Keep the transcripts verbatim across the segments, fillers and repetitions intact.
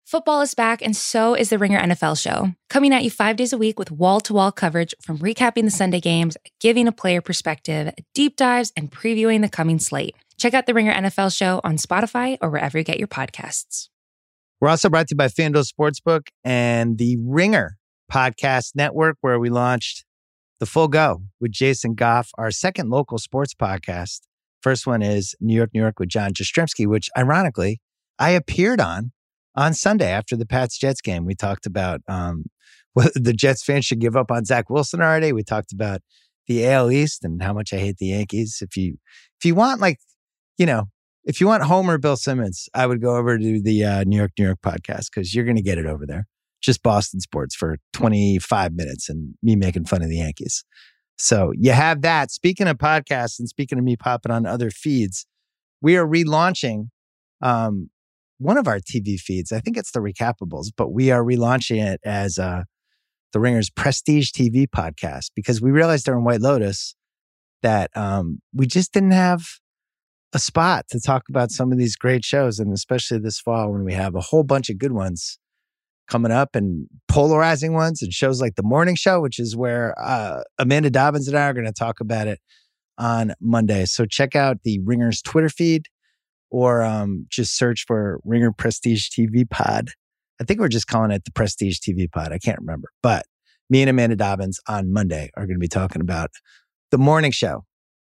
Football is back, and so is the Ringer N F L show. Coming at you five days a week with wall-to-wall coverage from recapping the Sunday games, giving a player perspective, deep dives, and previewing the coming slate. Check out the Ringer N F L show on Spotify or wherever you get your podcasts. We're also brought to you by FanDuel Sportsbook and the Ringer Podcast Network, where we launched The Full Go with Jason Goff, our second local sports podcast. First one is New York, New York with John Jastrzemski, which ironically I appeared on on Sunday after the Pats-Jets game. We talked about um, whether the Jets fans should give up on Zach Wilson already. We talked about the A L East and how much I hate the Yankees. If you if you want, like, you know, if you want Homer Bill Simmons, I would go over to the uh, New York, New York podcast because you're going to get it over there. Just Boston sports for twenty-five minutes and me making fun of the Yankees. So you have that. Speaking of podcasts and speaking of me popping on other feeds, we are relaunching um, one of our T V feeds. I think it's the Recapables, but we are relaunching it as uh, the Ringer's Prestige T V podcast because we realized during White Lotus that um, we just didn't have a spot to talk about some of these great shows, and especially this fall when we have a whole bunch of good ones coming up and polarizing ones and shows like The Morning Show, which is where uh, Amanda Dobbins and I are going to talk about it on Monday. So check out the Ringer's Twitter feed or um, just search for Ringer Prestige T V Pod. I think we're just calling it the Prestige T V Pod. I can't remember. But me and Amanda Dobbins on Monday are going to be talking about The Morning Show,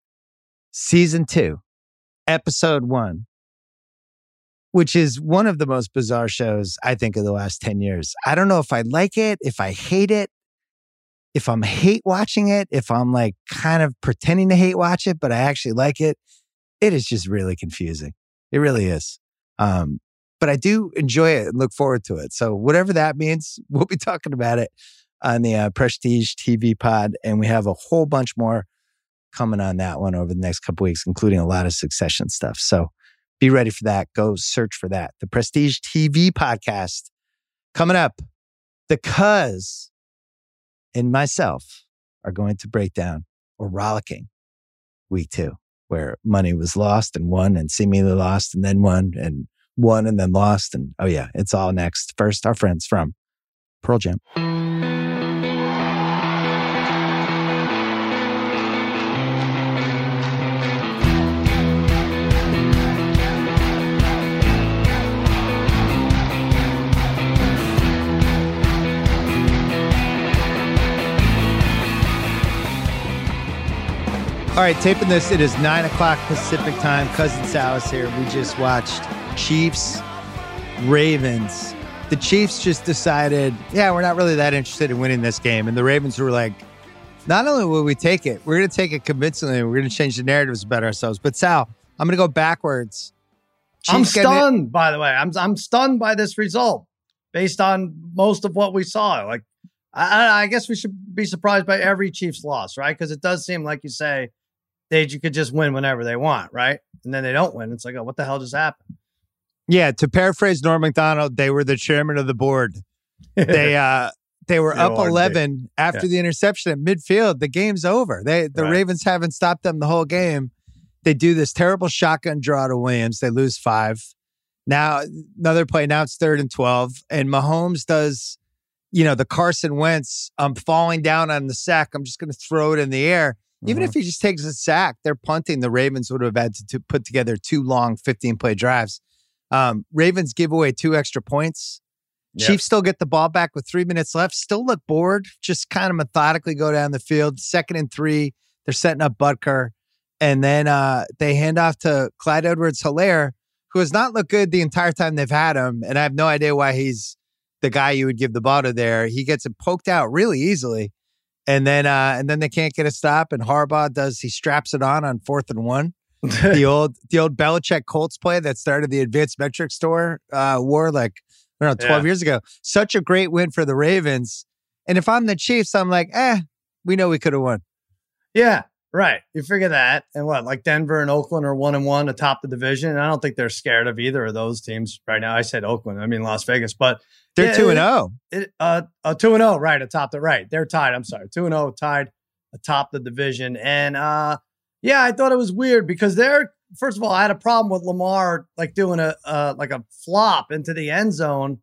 Season two, Episode one, which is one of the most bizarre shows, I think, of the last ten years. I don't know if I like it, if I hate it, if I'm hate watching it, if I'm like kind of pretending to hate watch it, but I actually like it. It is just really confusing. It really is. Um, but I do enjoy it and look forward to it. So whatever that means, we'll be talking about it on the uh, Prestige T V Pod. And we have a whole bunch more coming on that one over the next couple weeks, including a lot of Succession stuff. So be ready for that. Go search for that. The Prestige T V Podcast coming up. The Cuz and myself are going to break down or rollicking week two, where money was lost and won and seemingly lost and then won and won and then lost. And oh yeah, it's all next. First, our friends from Pearl Jam. All right, taping this. It is nine o'clock Pacific time. Cousin Sal's here. We just watched Chiefs, Ravens. The Chiefs just decided, yeah, we're not really that interested in winning this game. And the Ravens were like, not only will we take it, we're going to take it convincingly. We're going to change the narratives about ourselves. But Sal, I'm going to go backwards. Chiefs I'm stunned, it- by the way. I'm I'm stunned by this result based on most of what we saw. Like, I, I guess we should be surprised by every Chiefs loss, right? Because it does seem like you say, they you could just win whenever they want, right? And then they don't win. It's like, oh, what the hell just happened? Yeah, to paraphrase Norm Macdonald, they were the chairman of the board. They uh, they were up eleven after yeah. the interception at midfield. The game's over. They the right. Ravens haven't stopped them the whole game. They do this terrible shotgun draw to Williams. They lose five. Now another play. Now it's third and twelve, and Mahomes does, you know, the Carson Wentz. I'm falling down on the sack. I'm just going to throw it in the air. Even mm-hmm. if he just takes a sack, they're punting. The Ravens would have had to, to put together two long fifteen-play drives. Um, Ravens give away two extra points. Yep. Chiefs still get the ball back with three minutes left. Still look bored. Just kind of methodically go down the field. Second and three. They're setting up Butker. And then uh, they hand off to Clyde Edwards-Helaire, who has not looked good the entire time they've had him. And I have no idea why he's the guy you would give the ball to there. He gets it poked out really easily. And then uh, and then they can't get a stop. And Harbaugh does, he straps it on on fourth and one. the old the old Belichick Colts play that started the Advanced Metric Store uh, war like, I don't know, twelve yeah. years ago. Such a great win for the Ravens. And if I'm the Chiefs, I'm like, eh, we know we could have won. Yeah, right. You figure that. And what, like Denver and Oakland are one and one atop the division. And I don't think they're scared of either of those teams right now. I said Oakland, I mean Las Vegas, but they're two and zero. Uh, uh, two and zero, right atop the right. They're tied. I'm sorry, two and zero, tied atop the division. And uh, yeah, I thought it was weird because they're, first of all, I had a problem with Lamar like doing a uh, like a flop into the end zone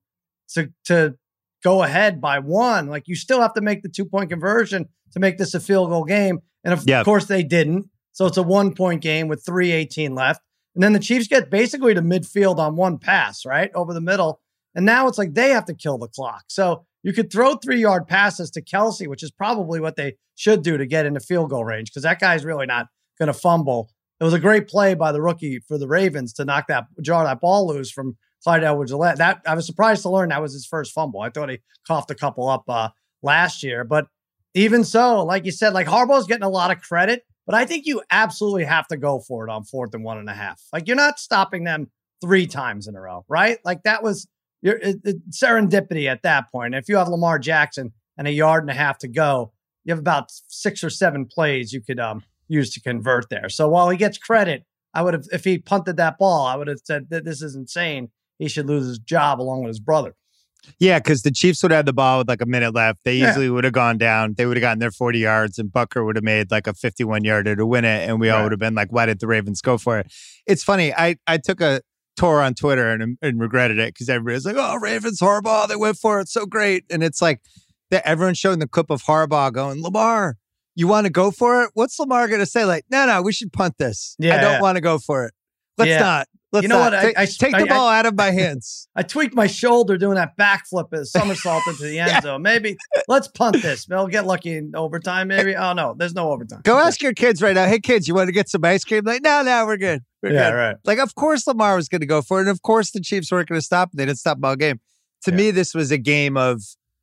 to to go ahead by one. Like, you still have to make the two-point conversion to make this a field goal game. And of yep. course they didn't. So it's a one-point game with three eighteen left. And then the Chiefs get basically to midfield on one pass, right? Over the middle. And now it's like they have to kill the clock. So you could throw three-yard passes to Kelce, which is probably what they should do to get into field goal range, because that guy's really not going to fumble. It was a great play by the rookie for the Ravens to knock that, jar that ball loose from Clyde Edwards-Helaire. That I was surprised to learn that was his first fumble. I thought he coughed a couple up uh, last year. But even so, like you said, like Harbaugh's getting a lot of credit, but I think you absolutely have to go for it on fourth and one and a half. Like, you're not stopping them three times in a row, right? Like, that was your it, it, serendipity at that point. If you have Lamar Jackson and a yard and a half to go, you have about six or seven plays you could um, use to convert there. So while he gets credit, I would have, if he punted that ball, I would have said that this is insane. He should lose his job along with his brother. Yeah, because the Chiefs would have the ball with like a minute left. They easily yeah. would have gone down. They would have gotten their forty yards, and Butker would have made like a fifty-one yarder to win it. And we right. all would have been like, why did the Ravens go for it? It's funny. I, I took a tour on Twitter and, and regretted it because everybody's like, oh, Ravens, Harbaugh, they went for it. So great. And it's like that everyone's showing the clip of Harbaugh going, Lamar, you want to go for it? What's Lamar going to say? Like, no, no, we should punt this. Yeah, I don't yeah. want to go for it. Let's yeah. not. Let's you know not. what? I, I, take I, the ball I, out of my hands. I tweaked my shoulder doing that backflip as somersault into the end yeah. zone. Maybe let's punt this. They'll get lucky in overtime. Maybe. Oh no, there's no overtime. Go ask your kids right now. Hey kids, you want to get some ice cream? Like, no, no, we're good. We're yeah, good. right. Like, of course Lamar was going to go for it, and of course the Chiefs weren't going to stop. They didn't stop the ball game. To yeah. me, this was a game of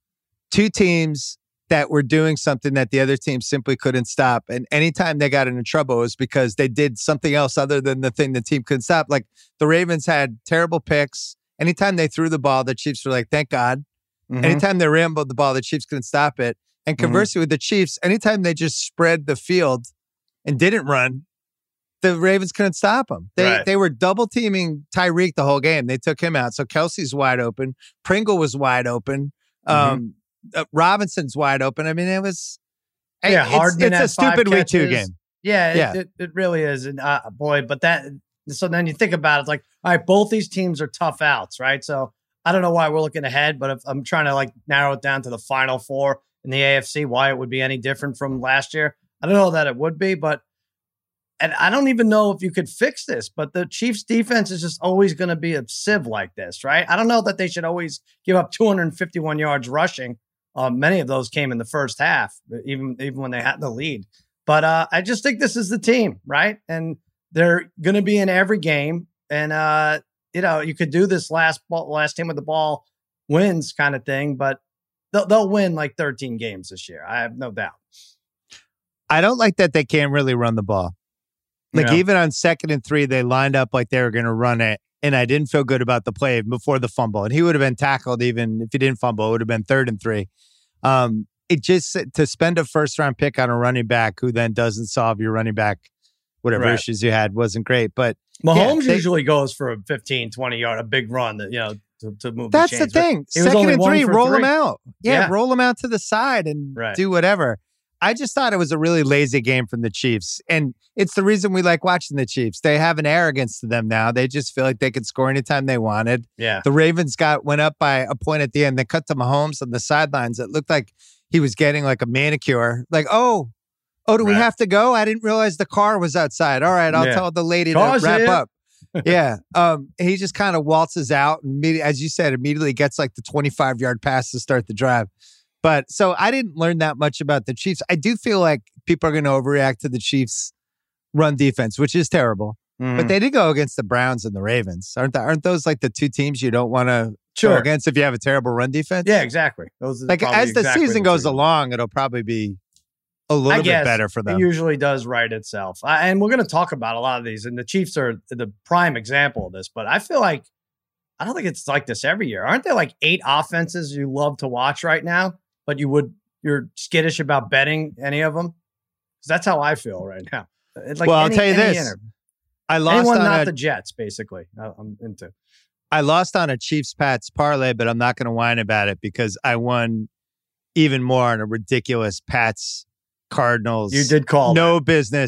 two teams that were doing something that the other team simply couldn't stop. And anytime they got into trouble, it was because they did something else other than the thing the team couldn't stop. Like, the Ravens had terrible picks. Anytime they threw the ball, the Chiefs were like, thank God. Mm-hmm. Anytime they rambled the ball, the Chiefs couldn't stop it. And conversely mm-hmm. with the Chiefs, anytime they just spread the field and didn't run, the Ravens couldn't stop them. They right. they were double teaming Tyreek the whole game. They took him out. So Kelsey's wide open. Pringle was wide open. Mm-hmm. Um, Uh, Robinson's wide open. I mean, it was yeah, it's, it's a stupid week two game. Yeah, it, yeah. It, it really is. And uh, boy, but that so then you think about it, it's like, all right, both these teams are tough outs, right? So I don't know why we're looking ahead, but if I'm trying to like narrow it down to the final four in the A F C, why it would be any different from last year, I don't know that it would be, but and I don't even know if you could fix this, but the Chiefs defense is just always going to be a sieve like this, right? I don't know that they should always give up two hundred fifty-one yards rushing. Um, many of those came in the first half, even even when they had the lead. But uh, I just think this is the team, right? And they're going to be in every game. And, uh, you know, you could do this last ball, last team with the ball wins kind of thing, but they'll, they'll win like thirteen games this year. I have no doubt. I don't like that they can't really run the ball. Like, yeah. even on second and three, they lined up like they were going to run it. And I didn't feel good about the play before the fumble. And he would have been tackled even if he didn't fumble. It would have been third and three. Um, it just, to spend a first round pick on a running back who then doesn't solve your running back, whatever right. issues you had, wasn't great. But Mahomes yeah, they, usually goes for a fifteen, twenty yard, a big run that, you know, to, to move that's the the thing. Second and three, roll three. them out. Yeah, yeah, roll them out to the side and right. do whatever. I just thought it was a really lazy game from the Chiefs. And it's the reason we like watching the Chiefs. They have an arrogance to them now. They just feel like they could score anytime they wanted. Yeah. The Ravens got went up by a point at the end. They cut to Mahomes on the sidelines. It looked like he was getting like a manicure. Like, oh, oh, do right. we have to go? I didn't realize the car was outside. All right, I'll yeah. tell the lady Cause to wrap it. up. yeah. Um, he just kind of waltzes out and, as you said, immediately gets like the twenty-five yard pass to start the drive. But so I didn't learn that much about the Chiefs. I do feel like people are going to overreact to the Chiefs' run defense, which is terrible. Mm. But they did go against the Browns and the Ravens. Aren't that, aren't those like the two teams you don't want to sure. go against if you have a terrible run defense? Yeah, exactly. Those are like as the exactly season the goes two. along, it'll probably be a little bit better for them. It usually does right itself. I, and we're going to talk about a lot of these. And the Chiefs are the prime example of this. But I feel like, I don't think it's like this every year. Aren't there like eight offenses you love to watch right now, but you would, you're skittish about betting any of them? Because that's how I feel right now. It's like well, any, I'll tell you this. Inter- I lost Anyone on not a, the Jets, basically. I'm into. I lost on a Chiefs Pats parlay, but I'm not going to whine about it because I won even more on a ridiculous Pats Cardinals. You did call no that. business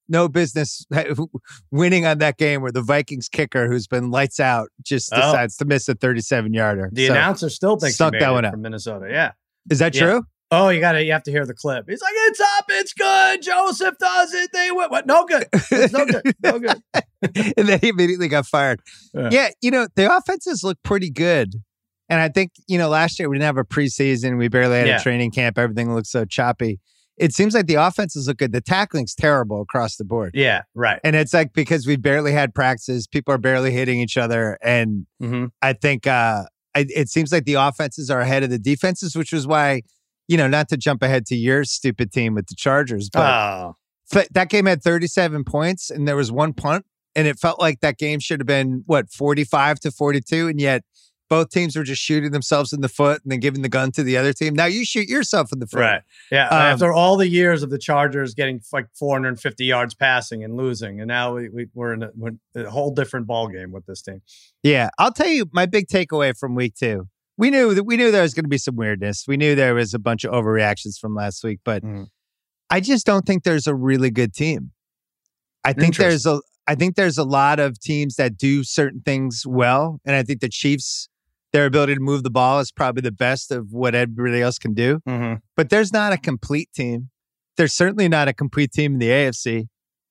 no business winning on that game where the Vikings kicker, who's been lights out, just Oh. decides to miss a thirty-seven yarder. The So, announcer still thinks he stunk made that it one out. from Minnesota. Yeah. Is that Yeah. true? Oh, you got to you have to hear the clip. He's like, "It's up, it's good. Joseph does it. They win. What? No good. It's no good. No good." And then he immediately got fired. Yeah. Yeah, you know, the offenses look pretty good. And I think, you know, last year we didn't have a preseason. We barely had Yeah. a training camp. Everything looked so choppy. It seems like the offenses look good. The tackling's terrible across the board. Yeah, right. And it's like because we barely had practices, people are barely hitting each other. And Mm-hmm. I think uh, I, it seems like the offenses are ahead of the defenses, which was why, you know, not to jump ahead to your stupid team with the Chargers, but Oh, f- that game had thirty-seven points and there was one punt. And it felt like that game should have been, what, forty-five to forty-two. And yet both teams were just shooting themselves in the foot and then giving the gun to the other team. Now you shoot yourself in the foot. right. Yeah. Um, After all the years of the Chargers getting like four hundred fifty yards passing and losing, and now we, we we're in a, we're in a whole different ball game with this team. Yeah. I'll tell you my big takeaway from week two. We knew that we knew there was going to be some weirdness. We knew there was a bunch of overreactions from last week, but Mhm. I just don't think there's a really good team. I think there's a I think there's a lot of teams that do certain things well. And I think the Chiefs, their ability to move the ball is probably the best of what everybody else can do. Mm-hmm. But there's not a complete team. There's certainly not a complete team in the A F C.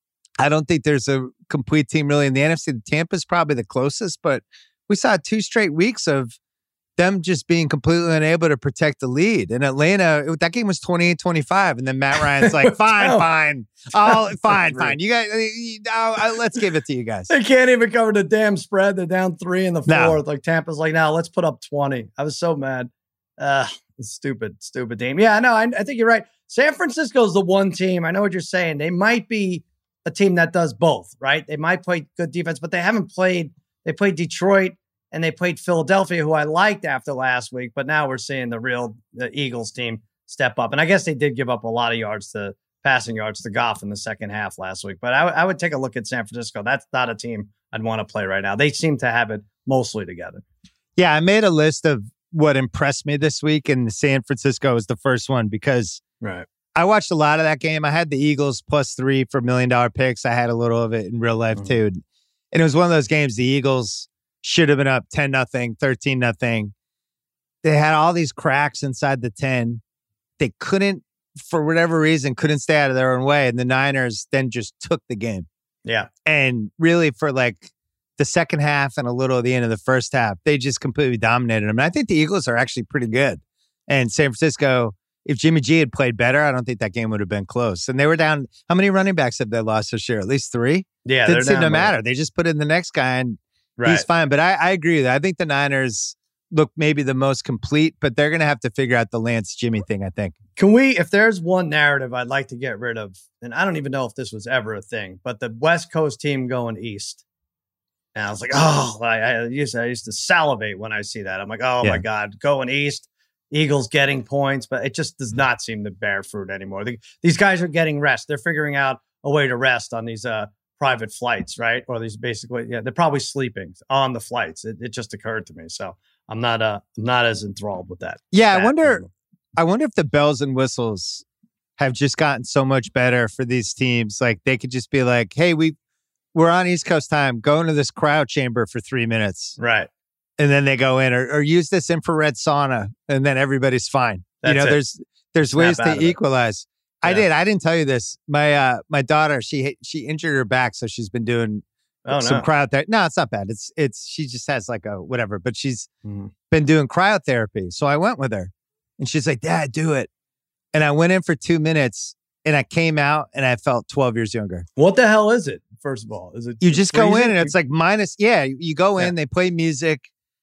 I don't think there's a complete team really in the N F C. Tampa's probably the closest, but we saw two straight weeks of them just being completely unable to protect the lead. In Atlanta, it, that game was twenty-eight twenty-five. And then Matt Ryan's like, fine, fine. Oh, fine, fine. You guys, you, oh, uh, let's give it to you guys. They can't even cover the damn spread. They're down three in the No. fourth. Like Tampa's like, now let's put up twenty. I was so mad. Uh, stupid, stupid team. Yeah, no, I, I think you're right. San Francisco's the one team. I know what you're saying. They might be a team that does both, right? They might play good defense, but they haven't played. They played Detroit and they played Philadelphia, who I liked after last week. But now we're seeing the real the Eagles team step up. And I guess they did give up a lot of yards to passing yards to Goff in the second half last week. But I, w- I would take a look at San Francisco. That's not a team I'd want to play right now. They seem to have it mostly together. Yeah, I made a list of what impressed me this week, and San Francisco was the first one because Right. I watched a lot of that game. I had the Eagles plus three for million dollar picks. I had a little of it in real life Mhm. too. And it was one of those games, the Eagles should have been up ten nothing, thirteen nothing. They had all these cracks inside the ten. They couldn't, for whatever reason, couldn't stay out of their own way. And the Niners then just took the game. Yeah. And really for like the second half and a little at the end of the first half, they just completely dominated them. And I think the Eagles are actually pretty good. And San Francisco, if Jimmy G had played better, I don't think that game would have been close. And they were down. How many running backs have they lost this year? At least three? Yeah. Didn't seem down to low. matter. They just put in the next guy and Right. he's fine. But I, I agree with that. I think the Niners look maybe the most complete, but they're going to have to figure out the Lance Jimmy thing, I think. Can we, if there's one narrative I'd like to get rid of, and I don't even know if this was ever a thing, but the West Coast team going east. And I was like, oh, I, I used to, I used to salivate when I see that. I'm like, oh Yeah. my God, going east, Eagles getting points, but it just does not seem to bear fruit anymore. The, these guys are getting rest. They're figuring out a way to rest on these uh, private flights, right? Or these basically, yeah, they're probably sleeping on the flights. It, it just occurred to me. So I'm not, uh, I'm not as enthralled with that. Yeah, I That wonder. thing. I wonder if the bells and whistles have just gotten so much better for these teams. Like they could just be like, "Hey, we we're on East Coast time. Go into this crowd chamber for three minutes, Right. and then they go in, or, or use this infrared sauna, and then everybody's fine." That's you know, it. there's there's Snap ways out to of it. equalize. I Yeah. did. I didn't tell you this. My uh my daughter, she she injured her back, so she's been doing Oh, some no. cryotherapy. No, it's not bad. It's it's she just has like a whatever, but she's Mhm. been doing cryotherapy. So I went with her, and she's like, "Dad, do it." And I went in for two minutes, and I came out, and I felt twelve years younger. What the hell is it? First of all, is it You just go in, freezing? and it's like minus. Yeah, you- you go in, Yeah. they play music,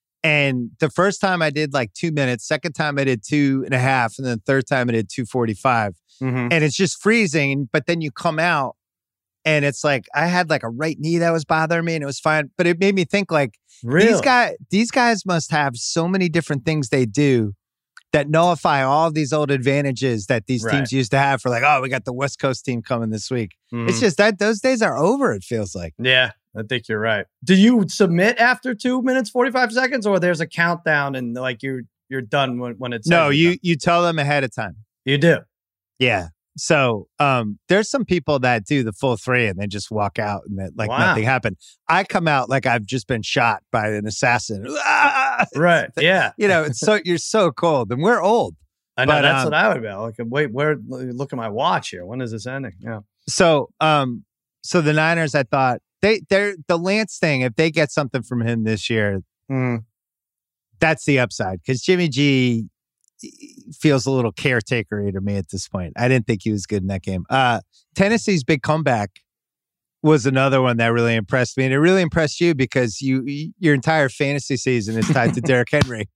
and the first time I did like two minutes, second time I did two and a half, and then third time I did two forty-five. Mhm. And it's just freezing. But then you come out, and it's like I had like a right knee that was bothering me, and it was fine. But it made me think like Really? these guys, these guys must have so many different things they do that nullify all of these old advantages that these Right. teams used to have for like, oh, we got the West Coast team coming this week. Mhm. It's just that those days are over, it feels like. Yeah, I think you're right. Do you submit after two minutes forty-five seconds, or there's a countdown and like you're you're done when when it's No, you you tell them ahead of time. you do. Yeah. So um, there's some people that do the full three and then just walk out and that like wow. nothing happened. I come out like I've just been shot by an assassin. Right. Yeah. You know, it's so you're so cold and we're old. I know but, that's um, what I would be like. Wait, where? Look at my watch here. When is this ending? Yeah. So, um, so the Niners, I thought they they're the Lance thing. If they get something from him this year, mm. that's the upside because Jimmy G feels a little caretakery to me at this point. I didn't think he was good in that game. Uh, Tennessee's big comeback was another one that really impressed me, and it really impressed you because you your entire fantasy season is tied to Derrick Henry.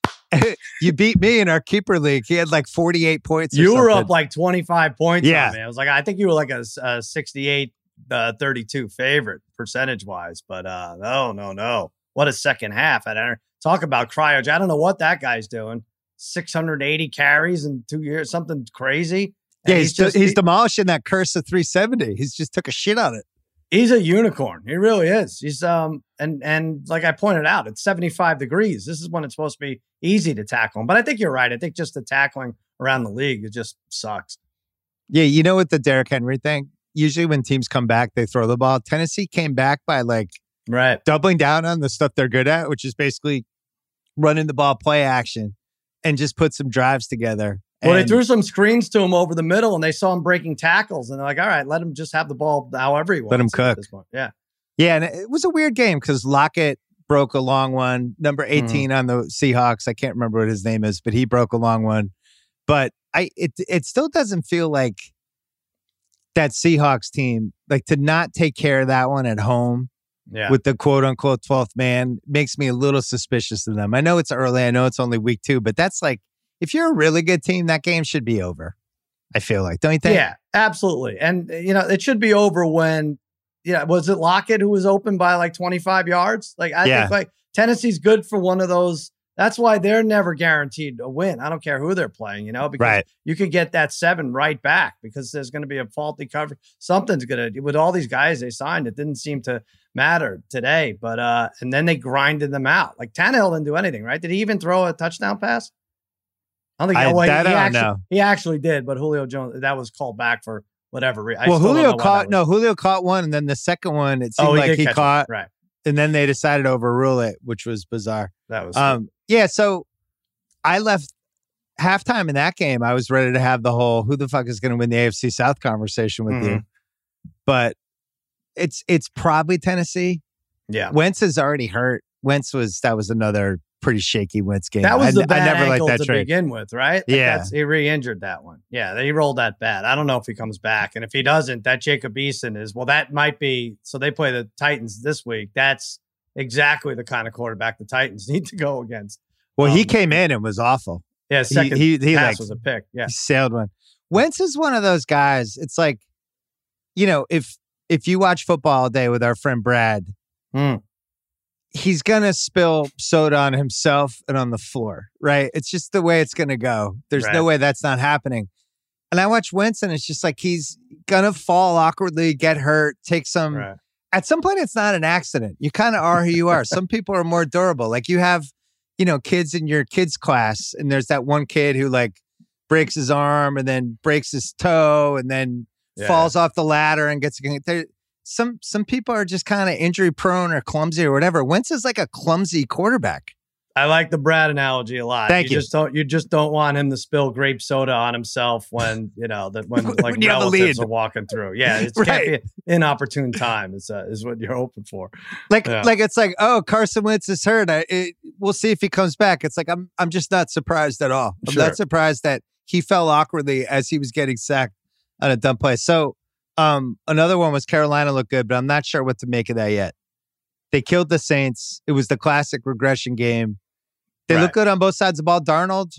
You beat me in our keeper league. He had like forty-eight points. Or you something. were up like twenty-five points. Yeah, on me. I was like, I think you were like a, a sixty-eight, thirty-two favorite percentage wise. But uh, no, no, no. What a second half! I talk about cryo. I don't know what that guy's doing. six hundred eighty carries in two years, something crazy. And yeah, he's he's, just, he's he, demolishing that curse of three seventy. He's just took a shit on it. He's a unicorn. He really is. He's um and and like I pointed out, it's seventy-five degrees. This is when it's supposed to be easy to tackle him. But I think you're right. I think just the tackling around the league, it just sucks. Yeah, you know what the Derrick Henry thing? Usually when teams come back, they throw the ball. Tennessee came back by like right doubling down on the stuff they're good at, which is basically running the ball, play action, and just put some drives together. Well, they threw some screens to him over the middle, and they saw him breaking tackles, and they're like, all right, let him just have the ball however he wants. Let him cook. At this point. Yeah. Yeah, and it was a weird game because Lockett broke a long one. Number eighteen mm-hmm. on the Seahawks, I can't remember what his name is, but he broke a long one. But I, it it still doesn't feel like that Seahawks team, like to not take care of that one at home yeah. with the quote-unquote twelfth man makes me a little suspicious of them. I know it's early. I know it's only week two, but that's like, if you're a really good team, that game should be over. I feel like, don't you think? Yeah, absolutely. And, you know, it should be over when, yeah, was it Lockett who was open by like twenty-five yards? Like, I yeah. think like Tennessee's good for one of those. That's why they're never guaranteed a win. I don't care who they're playing, you know, because right. you could get that seven right back because there's going to be a faulty cover. Something's going to, with all these guys they signed, it didn't seem to matter today. But, uh, and then they grinded them out. Like Tannehill didn't do anything, right? Did he even throw a touchdown pass? I don't think I, well, that he, I actually, don't know. he actually did, but Julio Jones, that was called back for whatever reason. Well, Julio caught, no, Julio caught one, and then the second one, it seemed oh, he like he caught, it. Right. And then they decided to overrule it, which was bizarre. That was, um, yeah, so I left halftime in that game. I was ready to have the whole, who the fuck is going to win the A F C South conversation with mm-hmm. you. But it's it's probably Tennessee. Yeah. Wentz is already hurt. Wentz was, that was another pretty shaky Wentz game. That was I, the bad I never ankle liked that to trade. begin with, right? Like yeah. That's, he re-injured that one. Yeah, he rolled that bad. I don't know if he comes back. And if he doesn't, that Jacob Eason is, well, that might be, so they play the Titans this week. That's exactly the kind of quarterback the Titans need to go against. Well, um, he came in and was awful. Yeah, second he, he, he pass like, was a pick. Yeah. He sailed one. Wentz is one of those guys, it's like, you know, if if you watch football all day with our friend Brad, mm. he's going to spill soda on himself and on the floor, right? It's just the way it's going to go. There's right. no way that's not happening. And I watch Wentz and it's just like he's going to fall awkwardly, get hurt, take some... Right. At some point, it's not an accident. You kind of are who you are. Some people are more durable. Like you have, you know, kids in your kids' class, and there's that one kid who like breaks his arm and then breaks his toe and then yeah. falls off the ladder and gets... There, Some some people are just kind of injury prone or clumsy or whatever. Wentz is like a clumsy quarterback. I like the Brad analogy a lot. Thank you. you. Just don't you just don't want him to spill grape soda on himself when you know that when like when relatives are walking through. Yeah, it right. can't be an inopportune time. Is uh, is what you're hoping for. Like yeah. like it's like oh Carson Wentz is hurt. I, it, we'll see if he comes back. It's like I'm I'm just not surprised at all. I'm sure. not surprised that he fell awkwardly as he was getting sacked on a dumb play. So. Um, another one was Carolina looked good, but I'm not sure what to make of that yet. They killed the Saints. It was the classic regression game. They right. look good on both sides of the ball. Darnold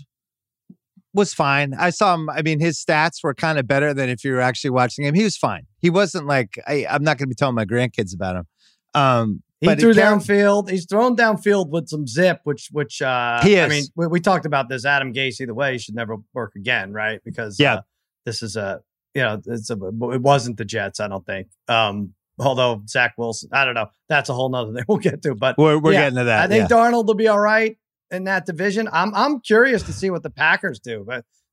was fine. I saw him. I mean, his stats were kind of better than if you were actually watching him. He was fine. He wasn't like, I, I'm not going to be telling my grandkids about him. Um, he but threw Car- downfield. He's thrown downfield with some zip, which, which, uh, he is. I mean, we, we talked about this. Adam Gase, either way, he should never work again, right? Because yeah. uh, this is a, you know, it's a, it wasn't the Jets, I don't think. Um, although Zach Wilson, I don't know. That's a whole nother thing we'll get to. But we're, we're yeah, getting to that. I think yeah. Darnold will be all right in that division. I'm I'm curious to see what the Packers do. But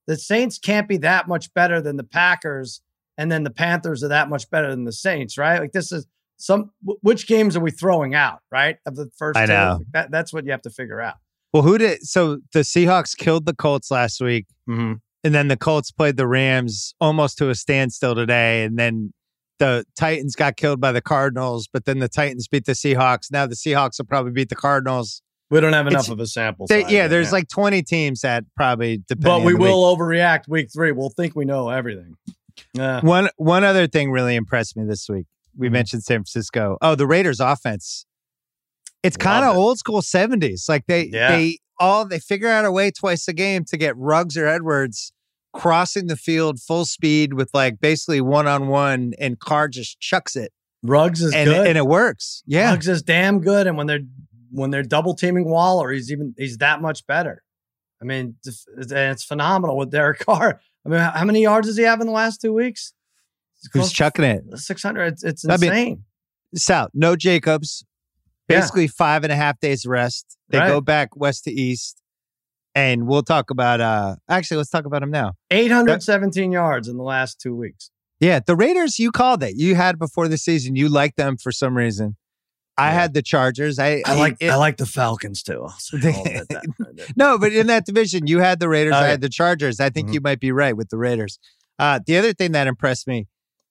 the Saints can't be that much better than the Packers, and then the Panthers are that much better than the Saints, right? Like this is some, which games are we throwing out, right? Of the first I know. two? That, that's what you have to figure out. Well, who did, so the Seahawks killed the Colts last week, Mm-hmm. and then the Colts played the Rams almost to a standstill today, and then the Titans got killed by the Cardinals, but then the Titans beat the Seahawks. Now the Seahawks will probably beat the Cardinals. We don't have enough It's, of a sample they, size. yeah, right there's now. like twenty teams that probably depend. But we will overreact week three. We'll think we know everything. Yeah. One one other thing really impressed me this week. We Mhm. mentioned San Francisco. Oh, the Raiders offense. It's kind of Love it. old school seventies. Like they Yeah. they all they figure out a way twice a game to get Ruggs or Edwards crossing the field full speed with like basically one on one, and Carr just chucks it. Ruggs is And, good. and it works. Yeah. Ruggs is damn good, and when they're when they're double teaming Waller, he's even he's that much better. I mean, it's, it's phenomenal with Derek Carr. I mean, how many yards does he have in the last two weeks? Who's chucking it? Six hundred. It's, it's I mean, insane. South, no Jacobs. Basically five and a half days rest. They Right. go back west to east. And we'll talk about, uh, actually, let's talk about him now. eight hundred seventeen yards in the last two weeks. Yeah, the Raiders, you called it. You had before the season. You liked them for some reason. I Yeah. had the Chargers. I, I like it, I like the Falcons too. I'll say, I'll admit that. No, but in that division, you had the Raiders. Oh, I yeah. had the Chargers. I think Mhm. you might be right with the Raiders. Uh, the other thing that impressed me,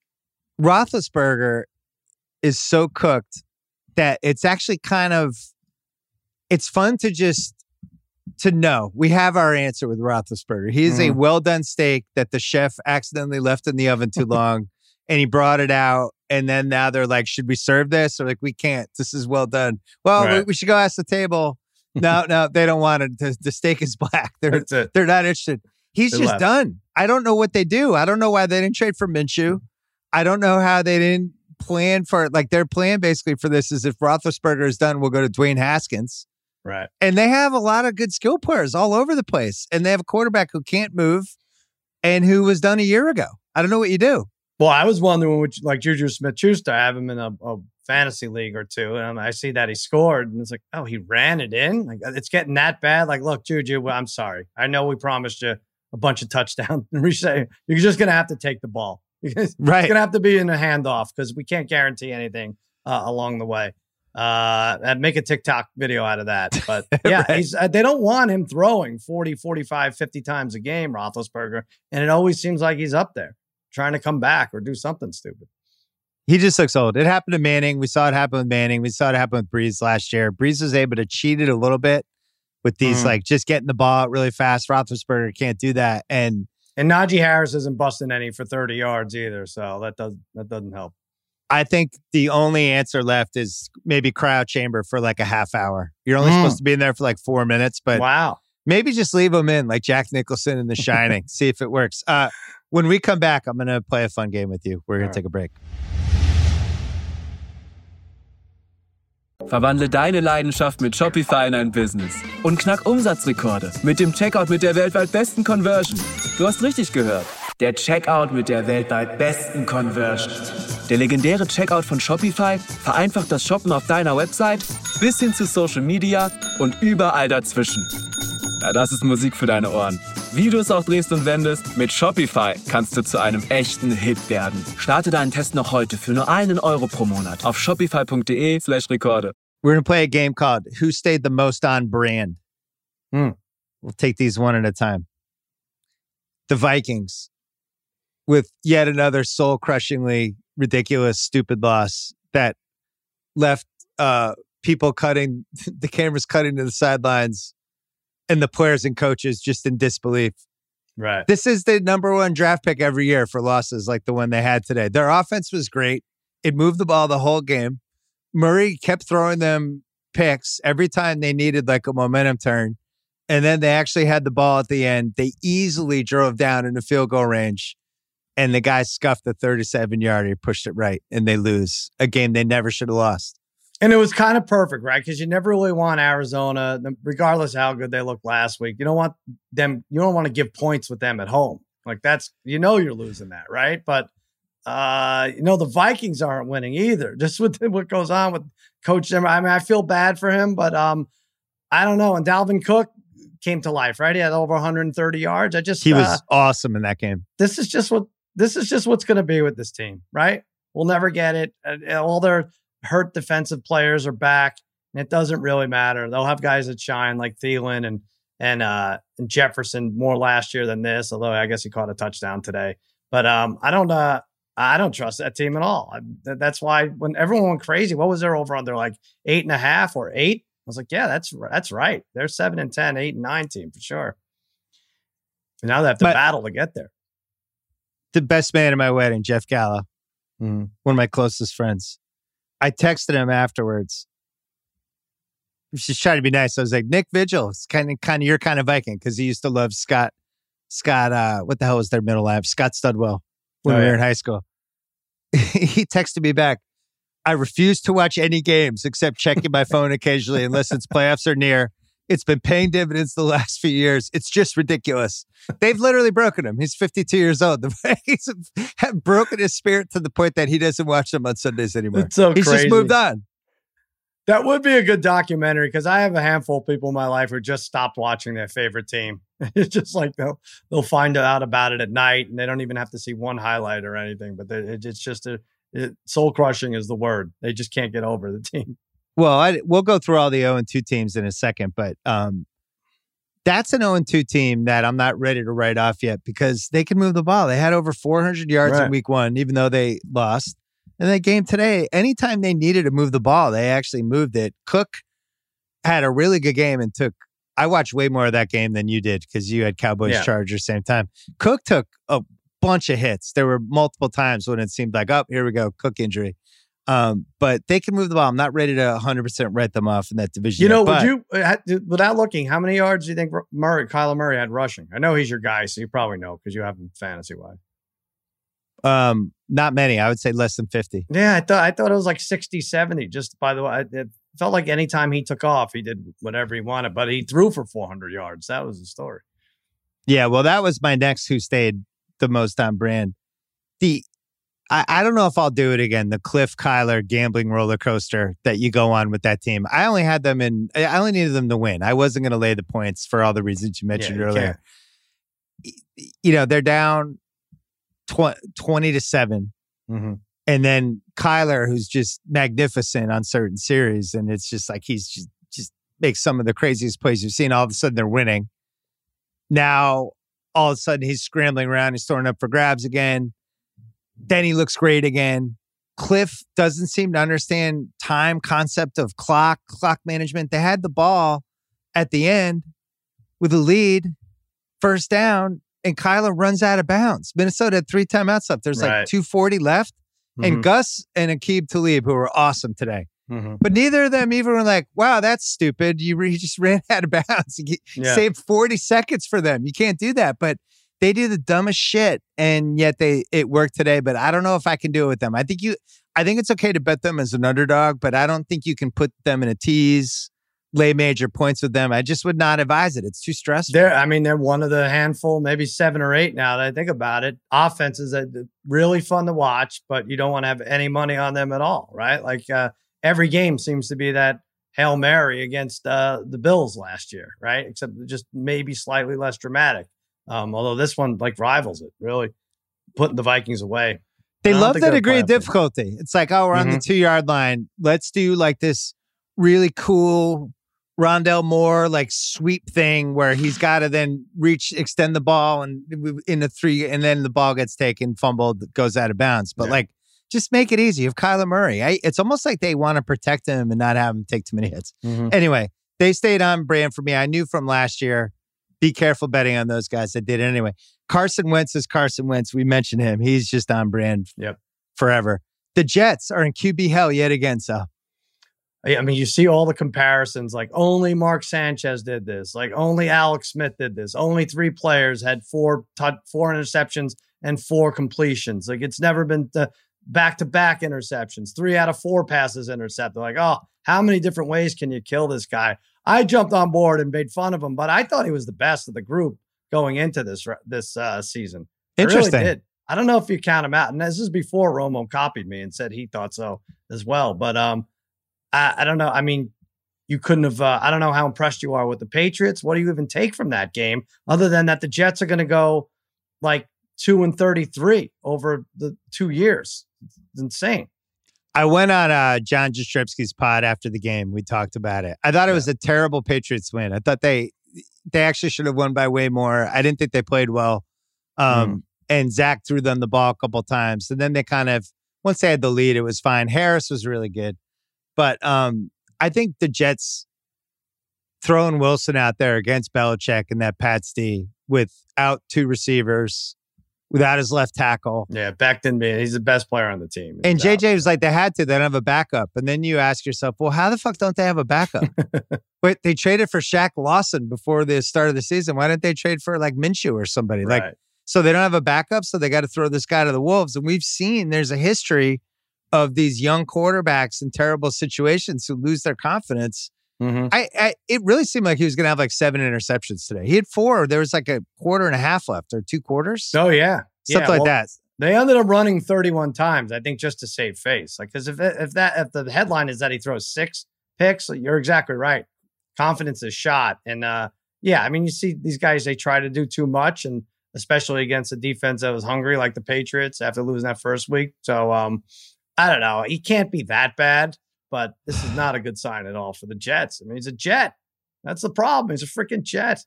Roethlisberger is so cooked that it's actually kind of, it's fun to just, to know. We have our answer with Roethlisberger. He is a Mhm. well-done steak that the chef accidentally left in the oven too long, and he brought it out. And then now they're like, should we serve this? Or like, we can't. This is well done. Well, Right. we, we should go ask the table. No, no, they don't want it. The, the steak is black. They're That's it. they're not interested. He's They just left. done. I don't know what they do. I don't know why they didn't trade for Minshew. I don't know how they didn't plan for it. Like their plan basically for this is if Roethlisberger is done, we'll go to Dwayne Haskins. Right. And they have a lot of good skill players all over the place. And they have a quarterback who can't move and who was done a year ago. I don't know what you do. Well, I was wondering, which like Juju Smith-Schuster, I have him in a, a fantasy league or two, and I see that he scored, and it's like, oh, he ran it in. Like it's getting that bad. Like, look, Juju, well, I'm sorry. I know we promised you a bunch of touchdowns. We say you're just gonna have to take the ball. It's Right. gonna have to be in a handoff because we can't guarantee anything uh, along the way. Uh, and make a TikTok video out of that. But yeah, Right. he's uh, they don't want him throwing forty, forty-five, fifty times a game, Roethlisberger, and it always seems like he's up there trying to come back or do something stupid. He just looks old. It happened to Manning. We saw it happen with Manning. We saw it happen with Breeze last year. Breeze was able to cheat it a little bit with these, Mhm. like, just getting the ball out really fast. Roethlisberger can't do that. And And Najee Harris isn't busting any for thirty yards either, so that does that doesn't help. I think the only answer left is maybe cryo chamber for like a half hour. You're only Mm. supposed to be in there for like four minutes, but Wow. maybe just leave them in like Jack Nicholson in The Shining. See if it works. Uh, when we come back, I'm going to play a fun game with you. We're going All to take a break. Verwandle deine Leidenschaft mit Shopify in ein Business und knack Umsatzrekorde mit dem Checkout mit der weltweit besten Conversion. Du hast richtig gehört. Der Checkout mit der weltweit besten Conversion. Der legendäre Checkout von Shopify vereinfacht das Shoppen auf deiner Website bis hin zu Social Media und überall dazwischen. Ja, das ist Musik für deine Ohren. Wie du es auch drehst und wendest, mit Shopify kannst du zu einem echten Hit werden. Starte deinen Test noch heute für nur einen Euro pro Monat auf shopify.de slash Rekorde. We're going to play a game called Who Stayed the Most on Brand. Hmm. We'll take these one at a time. The Vikings, with yet another soul-crushingly ridiculous, stupid loss that left uh, people cutting, the cameras cutting to the sidelines, and the players and coaches just in disbelief. Right. This is the number one draft pick every year for losses like the one they had today. Their offense was great. It moved the ball the whole game. Murray kept throwing them picks every time they needed like a momentum turn. And then they actually had the ball at the end. They easily drove down into field goal range. And the guy scuffed the thirty-seven yarder, pushed it right, and they lose a game they never should have lost. And it was kind of perfect, right? Because you never really want Arizona, regardless of how good they looked last week. You don't want them, you don't want to give points with them at home. Like that's, you know, you're losing that, right? But, uh, you know, the Vikings aren't winning either. Just with what goes on with Coach Zimmer. I mean, I feel bad for him, but um, I don't know. And Dalvin Cook came to life, right? He had over one hundred thirty yards. I just he was uh, awesome in that game. This is just what this is just what's going to be with this team, right? We'll never get it. All their hurt defensive players are back, and it doesn't really matter. They'll have guys that shine like Thielen and and uh, and Jefferson more last year than this. Although I guess he caught a touchdown today, but um, I don't uh, I don't trust that team at all. I, that's why when everyone went crazy, what was their over on? They're like eight and a half or eight. I was like, yeah, that's that's right. They're seven and ten, eight and nine team for sure. And now they have to but battle to get there. The best man at my wedding, Jeff Gallo, mm. one of my closest friends. I texted him afterwards. She's trying to be nice. I was like, Nick Vigil, it's kind of kind of your kind of Viking, because he used to love Scott. Scott, uh, what the hell was their middle name? Scott Studwell when oh, we were yeah. in high school. He texted me back. I refuse to watch any games except checking my phone occasionally unless it's playoffs are near. It's been paying dividends the last few years. It's just ridiculous. They've literally broken him. He's fifty-two years old. The Vikings have broken his spirit to the point that he doesn't watch them on Sundays anymore. It's so He's crazy. just moved on. That would be a good documentary, because I have a handful of people in my life who just stopped watching their favorite team. It's just like they'll they'll find out about it at night, and they don't even have to see one highlight or anything. But it's just a it, soul crushing is the word. They just can't get over the team. Well, I, we'll go through all the oh and two teams in a second, but um, that's an oh and two team that I'm not ready to write off yet, because they can move the ball. They had over four hundred yards right. in week one, even though they lost. And that game today, anytime they needed to move the ball, they actually moved it. Cook had a really good game and took, I watched way more of that game than you did, because you had Cowboys yeah. Chargers same time. Cook took a bunch of hits. There were multiple times when it seemed like, oh, here we go, Cook injury. Um, but they can move the ball. I'm not ready to one hundred percent write them off in that division. You know, yet, would you, without looking, how many yards do you think Murray, Kyler Murray had rushing? I know he's your guy, so you probably know because you have him fantasy-wise. Um, not many. I would say less than fifty. Yeah, I thought I thought it was like sixty, seventy. Just by the way, it felt like anytime he took off, he did whatever he wanted, but he threw for four hundred yards. That was the story. Yeah, well, that was my next who stayed the most on brand. The I, I don't know if I'll do it again. The Cliff Kyler gambling roller coaster that you go on with that team. I only had them in, I only needed them to win. I wasn't going to lay the points for all the reasons you mentioned yeah, you earlier. Can't. You know, they're down tw- twenty to seven. Mm-hmm. And then Kyler, who's just magnificent on certain series. And it's just like, he's just, just makes some of the craziest plays you've seen. All of a sudden they're winning. Now, all of a sudden he's scrambling around. He's throwing up for grabs again. Then he looks great again. Cliff doesn't seem to understand time concept of clock, clock management. They had the ball at the end with a lead, first down, and Kyler runs out of bounds. Minnesota had three timeouts left. There's right. like two forty left. Mm-hmm. And Gus and Aqib Talib, who were awesome today. Mm-hmm. But neither of them even were like, wow, that's stupid. You, re- you just ran out of bounds. You yeah. saved forty seconds for them. You can't do that. But they do the dumbest shit, and yet they it worked today. But I don't know if I can do it with them. I think you, I think it's okay to bet them as an underdog, but I don't think you can put them in a tease, lay major points with them. I just would not advise it. It's too stressful. They're, I mean, they're one of the handful, maybe seven or eight now that I think about it. Offenses that are really fun to watch, but you don't want to have any money on them at all, right? Like uh, every game seems to be that Hail Mary against uh, the Bills last year, right? Except just maybe slightly less dramatic. Um, although this one like rivals it, really putting the Vikings away. They love that degree of difficulty. It's like, oh, we're mm-hmm. on the two yard line. Let's do like this really cool Rondell Moore like sweep thing where he's got to then reach, extend the ball and in the three, and then the ball gets taken, fumbled, goes out of bounds. But yeah. like, just make it easy. Of Kyler Murray, I, it's almost like they want to protect him and not have him take too many hits. Mm-hmm. Anyway, they stayed on brand for me. I knew from last year. Be careful betting on those guys. I did it anyway. Carson Wentz is Carson Wentz. We mentioned him. He's just on brand yep. forever. The Jets are in Q B hell yet again, so. I mean, you see all the comparisons, like only Mark Sanchez did this, like only Alex Smith did this. Only three players had four t- four interceptions and four completions. Like it's never been the back-to-back interceptions. Three out of four passes intercepted. Like, oh, how many different ways can you kill this guy? I jumped on board and made fun of him, but I thought he was the best of the group going into this this uh, season. Interesting. I really did. I don't know if you count him out. And this is before Romo copied me and said he thought so as well. But um, I, I don't know. I mean, you couldn't have, uh, I don't know how impressed you are with the Patriots. What do you even take from that game other than that the Jets are going to go like two and thirty-three over the two years? It's insane. I went on uh, John Jastrzebski's pod after the game. We talked about it. I thought it was yeah. a terrible Patriots win. I thought they they actually should have won by way more. I didn't think they played well. Um, mm. And Zach threw them the ball a couple times. And then they kind of, once they had the lead, it was fine. Harris was really good. But um, I think the Jets throwing Wilson out there against Belichick and that Pats D without two receivers, without his left tackle. Yeah, Becton, he's the best player on the team. And J J was like, they had to. They don't have a backup. And then you ask yourself, well, how the fuck don't they have a backup? Wait, they traded for Shaq Lawson before the start of the season. Why didn't they trade for like Minshew or somebody? Right. Like, so they don't have a backup, so they got to throw this guy to the Wolves. And we've seen there's a history of these young quarterbacks in terrible situations who lose their confidence. Mm-hmm. I, I it really seemed like he was going to have like seven interceptions today. He had four. There was like a quarter and a half left, or two quarters. Oh yeah, stuff yeah, like well, that. They ended up running thirty-one times, I think, just to save face. Like, because if if that if the headline is that he throws six picks, you're exactly right. Confidence is shot, and uh, yeah, I mean, you see these guys, they try to do too much, and especially against a defense that was hungry like the Patriots after losing that first week. So um, I don't know. He can't be that bad. But this is not a good sign at all for the Jets. I mean, he's a Jet. That's the problem. He's a freaking Jet.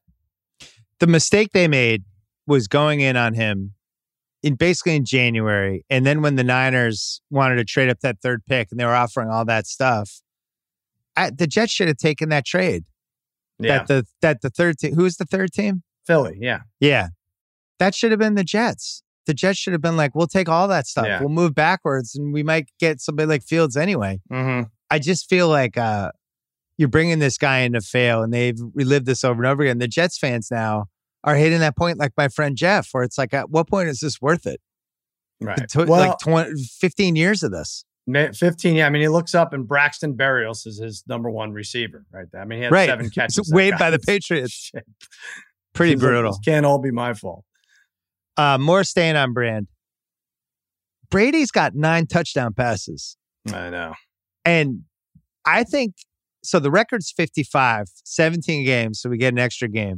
The mistake they made was going in on him in basically in January. And then when the Niners wanted to trade up that third pick and they were offering all that stuff, I, the Jets should have taken that trade. Yeah. That the, that the third team, who was the third team? Philly, yeah. Yeah. That should have been the Jets. The Jets should have been like, we'll take all that stuff. Yeah. We'll move backwards and we might get somebody like Fields anyway. Mm-hmm. I just feel like uh, you're bringing this guy in to fail, and they've relived this over and over again. The Jets fans now are hitting that point like my friend Jeff, where it's like, at what point is this worth it? Right. To, well, like twenty, fifteen years of this. fifteen, yeah. I mean, he looks up and Braxton Berrios is his number one receiver right there. I mean, he had right. seven catches. Waived by the Patriots. Pretty brutal. Like, can't all be my fault. Uh, more staying on brand. Brady's got nine touchdown passes. I know. And I think, so the record's fifty-five, seventeen games, so we get an extra game.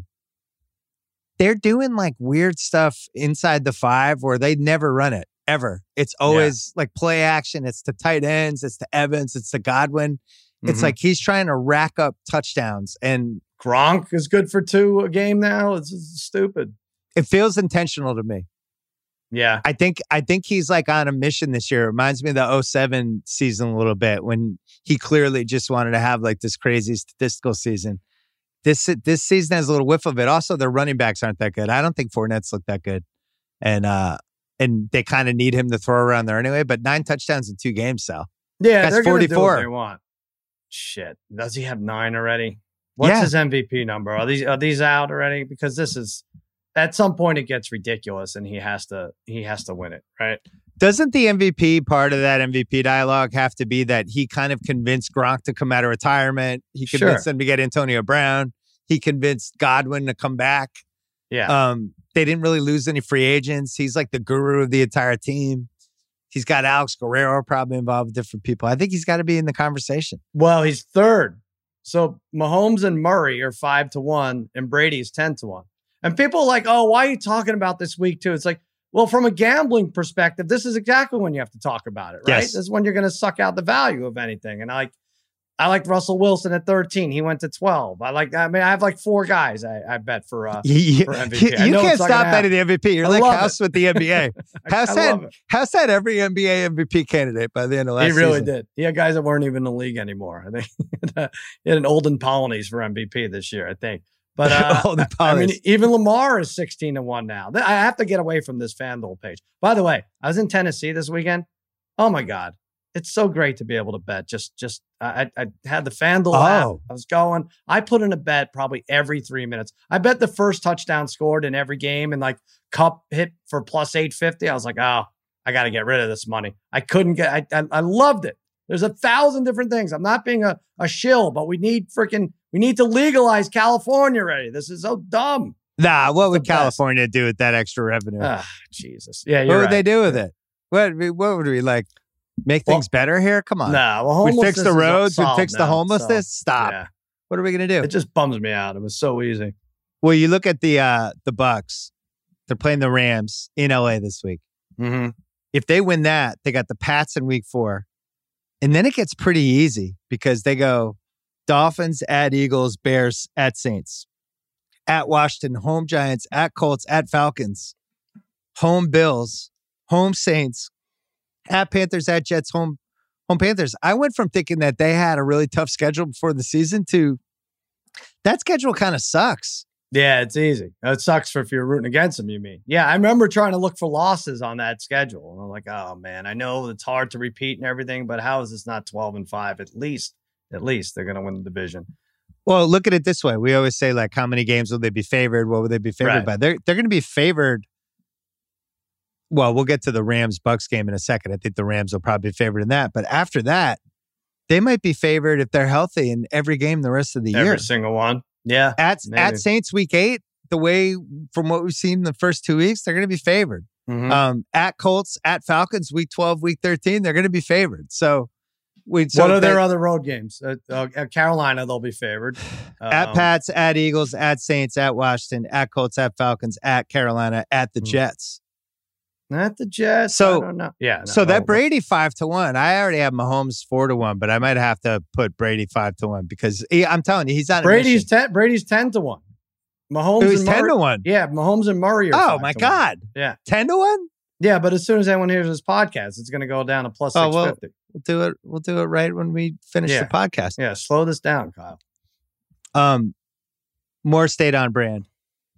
They're doing like weird stuff inside the five where they never run it, ever. It's always yeah. like play action. It's to tight ends. It's to Evans. It's to Godwin. It's mm-hmm. like he's trying to rack up touchdowns. And Gronk is good for two a game now. It's, it's stupid. It feels intentional to me. Yeah. I think I think he's like on a mission this year. It reminds me of the oh seven season a little bit when he clearly just wanted to have like this crazy statistical season. This this season has a little whiff of it. Also, their running backs aren't that good. I don't think Fournette's look that good. And uh and they kind of need him to throw around there anyway. But nine touchdowns in two games, Sal. Yeah, that's they're forty-four. Do what they want. Shit. Does he have nine already? What's yeah. his M V P number? Are these are these out already? Because this is at some point it gets ridiculous and he has to he has to win it, right? Doesn't the M V P part of that M V P dialogue have to be that he kind of convinced Gronk to come out of retirement? He convinced sure. them to get Antonio Brown. He convinced Godwin to come back. Yeah. Um, they didn't really lose any free agents. He's like the guru of the entire team. He's got Alex Guerrero probably involved with different people. I think he's got to be in the conversation. Well, he's third. So Mahomes and Murray are five to one and Brady's ten to one. And people are like, oh, why are you talking about this week too? It's like, well, from a gambling perspective, this is exactly when you have to talk about it, right? Yes. This is when you're going to suck out the value of anything. And I like, I like Russell Wilson at thirteen. He went to twelve. I like, I mean, I have like four guys I, I bet for, uh, you, for M V P. You, you can't stop betting the M V P. You're I like House it. With the N B A. House had, House had every N B A M V P candidate by the end of last season. He really season. did. He had guys that weren't even in the league anymore. I think he had an Olden Polonies for M V P this year, I think. But uh, I mean, even Lamar is sixteen to one now. I have to get away from this FanDuel page. By the way, I was in Tennessee this weekend. Oh my God. It's so great to be able to bet. Just, just I, I had the FanDuel oh. app. I was going. I put in a bet probably every three minutes. I bet the first touchdown scored in every game, and like Cup hit for plus eight fifty. I was like, oh, I got to get rid of this money. I couldn't get. I, I I loved it. There's a thousand different things. I'm not being a a shill, but we need freaking we need to legalize California already. This is so dumb. Nah, what would California best. do with that extra revenue? Ah, Jesus. Yeah, what you're would right. they do with it? What what would we like? Make things well, better here? Come on. No, nah, well, we fix the roads. We fix now, the homelessness. so, Stop. Yeah. What are we going to do? It just bums me out. It was so easy. Well, you look at the uh, the Bucks. They're playing the Rams in L A this week. Mm-hmm. If they win that, they got the Pats in week four. And then it gets pretty easy because they go Dolphins, at Eagles, Bears, at Saints, at Washington, home Giants, at Colts, at Falcons, home Bills, home Saints, at Panthers, at Jets, home home Panthers. I went from thinking that they had a really tough schedule before the season to that schedule kind of sucks. Yeah, it's easy. It sucks for if you're rooting against them, you mean. Yeah, I remember trying to look for losses on that schedule. And I'm like, oh, man, I know it's hard to repeat and everything, but how is this not twelve and five? At least, at least they're going to win the division. Well, look at it this way. We always say, like, how many games will they be favored? What will they be favored Right. by? They're, they're going to be favored. Well, we'll get to the Rams-Bucks game in a second. I think the Rams will probably be favored in that. But after that, they might be favored if they're healthy in every game the rest of the Every year. single one. Yeah. At, maybe. at Saints week eight, the way from what we've seen in the first two weeks, they're going to be favored. Mhm. Um, at Colts, at Falcons, week twelve, week thirteen, they're going to be favored. So, we so what are they, their other road games? Uh, uh, at Carolina, they'll be favored. at Um, Pats, at Eagles, at Saints, at Washington, at Colts, at Falcons, at Carolina, at the Mm. Jets. Not the Jets. So- I don't know. Yeah. no, So that oh, Brady five to one, I already have Mahomes four to one, but I might have to put Brady five to one because he, I'm telling you, he's on a Brady's mission. ten. Brady's ten to one. Mahomes Who, he's and ten Murray. to one. Yeah, Mahomes and Murray. Are Oh five my to one. God, Yeah, ten to one. yeah. But as soon as anyone hears this podcast, it's going to go down to plus Oh, six well, fifty. We'll do it. We'll do it right when we finish Yeah. the podcast. Yeah, slow this down, Kyle. Um, more stayed on brand.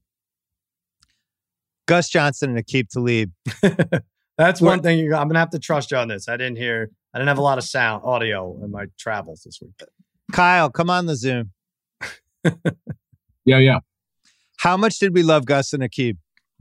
Gus Johnson and Aqib Talib. That's We're- one thing you. I'm going to have to trust you on this. I didn't hear. I didn't have a lot of sound audio in my travels this week. Kyle, come on the Zoom. Yeah, yeah. How much did we love Gus and Aqib?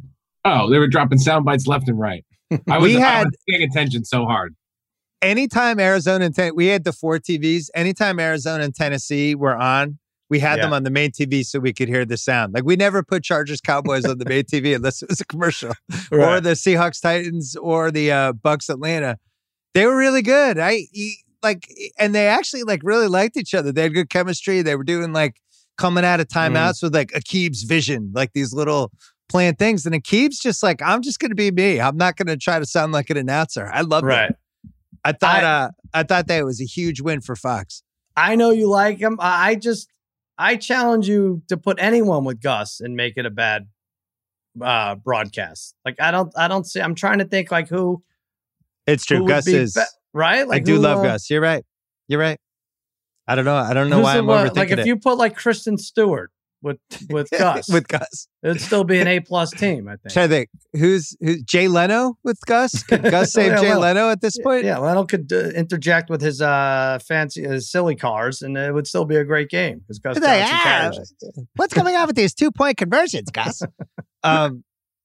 Oh, they were dropping sound bites left and right. I was, We I had- was paying attention so hard. Anytime Arizona and Ten- we had the four T Vs. Anytime Arizona and Tennessee were on, we had Yeah. them on the main T V so we could hear the sound. Like we never put Chargers Cowboys on the main T V unless it was a commercial, or Right. the Seahawks Titans, or the uh, Bucks Atlanta. They were really good. I he, like, and they actually like really liked each other. They had good chemistry. They were doing like coming out of timeouts with like Aqib's vision, like these little planned things. And Aqib's just like, I'm just going to be me. I'm not going to try to sound like an announcer. I love Right. that. I thought I- uh, I thought that was a huge win for Fox. I know you like him. I I just I challenge you to put anyone with Gus and make it a bad uh, broadcast. Like I don't I don't see. I'm trying to think like who. It's true. who would Gus be is. be- right. Like I do who, love uh, Gus. You're right. You're right. I don't know. I don't know who's why the I'm one- overthinking Like if it. you put like Kristen Stewart with with Gus, with Gus. it'd still be an A plus team. I think. Try to think. Who's who's Jay Leno with Gus? Could Gus save Yeah, Jay well, Leno at this point? Yeah, Leno could uh, interject with his uh, fancy, his silly cars, and it would still be a great game because Gus He's like, Johnson "Ah, carries it. what's coming on with these two point conversions, Gus? um,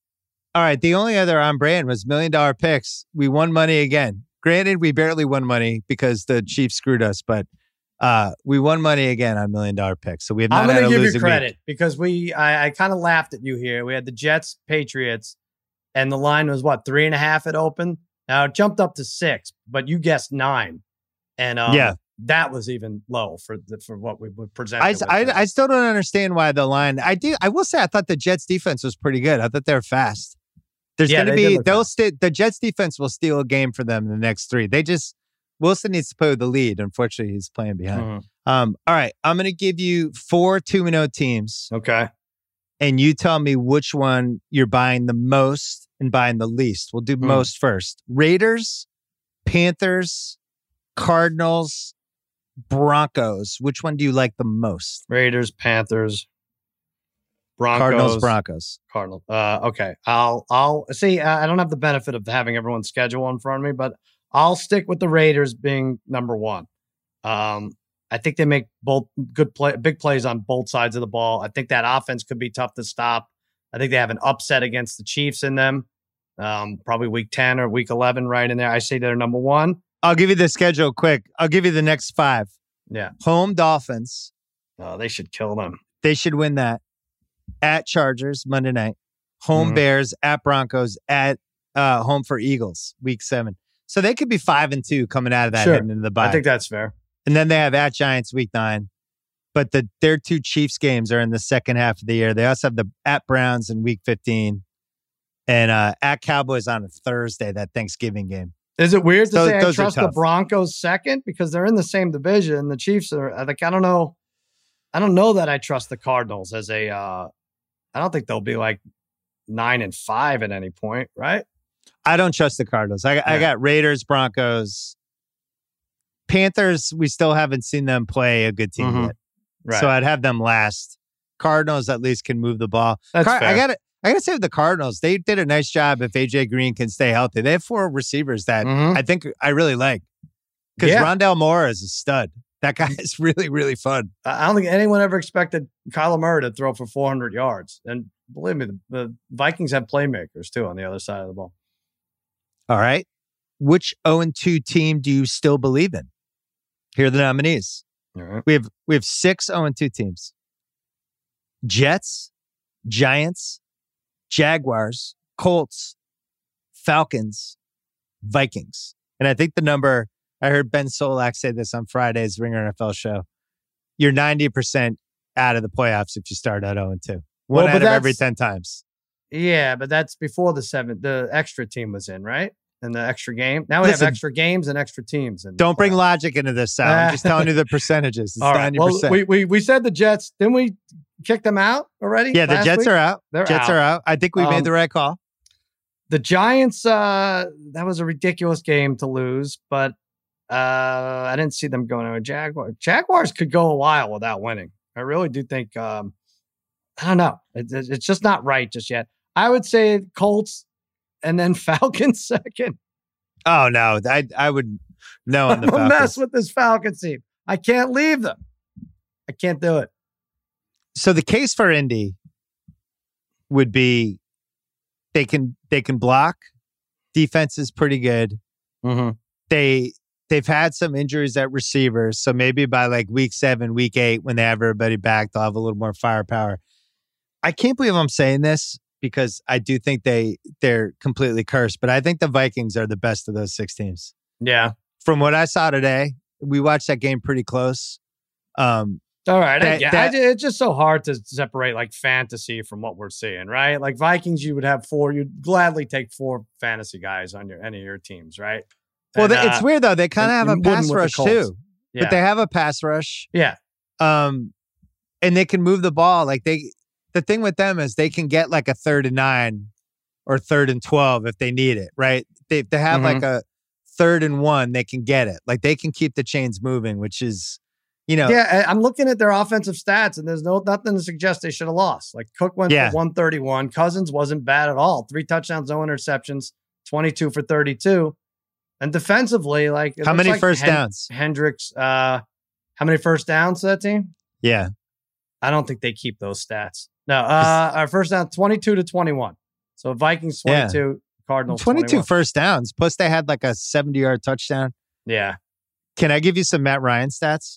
all right. The only other on brand was million dollar picks. We won money again. Granted, we barely won money because the Chiefs screwed us, but uh, we won money again on million dollar picks. So we have not I'm had going a to give you losing credit week. because we, I, I kind of laughed at you here. We had the Jets, Patriots, and the line was what, three and a half at open? Now it jumped up to six, but you guessed nine. And um, Yeah. that was even low for the, for what we would present. I, I, I still don't understand why the line. I do. I will say I thought the Jets defense was pretty good. I thought they were fast. There's Yeah, going to they did be look they'll fast. st- the Jets defense will steal a game for them in the next three. They just Wilson needs to play with the lead. Unfortunately, he's playing behind. Mhm. Um, all right, I'm going to give you four two and zero teams, Okay. and you tell me which one you're buying the most and buying the least. We'll do Hmm. most first. Raiders, Panthers, Cardinals, Broncos. Which one do you like the most? Raiders, Panthers, Broncos, Cardinals, Broncos. Cardinals. Uh, okay. I'll, I'll see. I I don't have the benefit of having everyone's schedule in front of me, but I'll stick with the Raiders being number one. Um, I think they make both good play, big plays on both sides of the ball. I think that offense could be tough to stop. I think they have an upset against the Chiefs in them. Um, probably week ten or week eleven, right in there. I say they're number one. I'll give you the schedule quick. I'll give you the next five. Yeah. Home Dolphins. Oh, they should kill them. They should win that. At Chargers, Monday night. Home Mhm. Bears, at Broncos, at uh, home for Eagles, week seven. So they could be five and two coming out of that Sure. heading into the bye. I think that's fair. And then they have at Giants, week nine. but the their two Chiefs games are in the second half of the year. They also have the at Browns in week fifteen and uh, at Cowboys on a Thursday, that Thanksgiving game. Is it weird to those, say I trust the tough. Broncos second because they're in the same division? The Chiefs are like, I don't know. I don't know that I trust the Cardinals as a, uh, I don't think they'll be like nine and five at any point, right? I don't trust the Cardinals. I, yeah. I got Raiders, Broncos, Panthers. We still haven't seen them play a good team mm-hmm. yet. Right. So I'd have them last. Cardinals at least can move the ball. That's Car- fair. I got to I got to say with the Cardinals, they did a nice job if A J Green can stay healthy. They have four receivers that mm-hmm. I think I really like. Because yeah. Rondale Moore is a stud. That guy is really, really fun. I don't think anyone ever expected Kyler Murray to throw for four hundred yards. And believe me, the, the Vikings have playmakers too on the other side of the ball. All right. Which oh and two team do you still believe in? Here are the nominees. All right. We have we have six oh and two teams. Jets, Giants, Jaguars, Colts, Falcons, Vikings. And I think the number, I heard Ben Solak say this on Friday's Ringer N F L show. You're ninety percent out of the playoffs if you start at oh and two. One well, out of every ten times. Yeah, but that's before the seven, the extra team was in, right? And the extra game. Now we Listen, have extra games and extra teams. And don't bring logic into this, Sal. I'm just telling you the percentages. It's all right. ninety percent. Well, we, we, we said the Jets. Didn't we kick them out already? Yeah, the Jets week? are out. They're Jets out. are out. I think we um, made the right call. The Giants, uh, that was a ridiculous game to lose, but uh, I didn't see them going to a Jaguar. Jaguars could go a while without winning. I really do think, um, I don't know. It, it's just not right just yet. I would say Colts and then Falcons second. Oh, no. I I would no on the I'm Falcons. a mess with this Falcons team. I can't leave them. I can't do it. So the case for Indy would be they can they can block. Defense is pretty good. Mm-hmm. They they've had some injuries at receivers, so maybe by like week seven, week eight, when they have everybody back, they'll have a little more firepower. I can't believe I'm saying this because I do think they they're completely cursed, but I think the Vikings are the best of those six teams. Yeah, from what I saw today, we watched that game pretty close. Um, All right. That, I, yeah, that, I, it's just so hard to separate like fantasy from what we're seeing, right? Like Vikings, you would have four, you'd gladly take four fantasy guys on your any of your teams, right? Well, and, they, it's uh, weird though. They kind of have a pass rush too, yeah. but they have a pass rush. Yeah. Um, and they can move the ball. Like they, the thing with them is they can get like a third and nine or third and twelve if they need it, right? They, if they have Mm-hmm. like a third and one, they can get it. Like they can keep the chains moving, which is, you know. Yeah, I'm looking at their offensive stats, and there's no nothing to suggest they should have lost. Like Cook went Yeah. for one thirty-one. Cousins wasn't bad at all. Three touchdowns, no interceptions, twenty-two for thirty-two. And defensively, like it How looks many like first Hen- downs? Hendricks, uh, how many first downs to that team? Yeah. I don't think they keep those stats. No, uh, our first down, twenty-two to twenty-one. So Vikings twenty-two, Yeah. Cardinals twenty-two twenty-one. first downs. Plus they had like a seventy-yard touchdown. Yeah. Can I give you some Matt Ryan stats?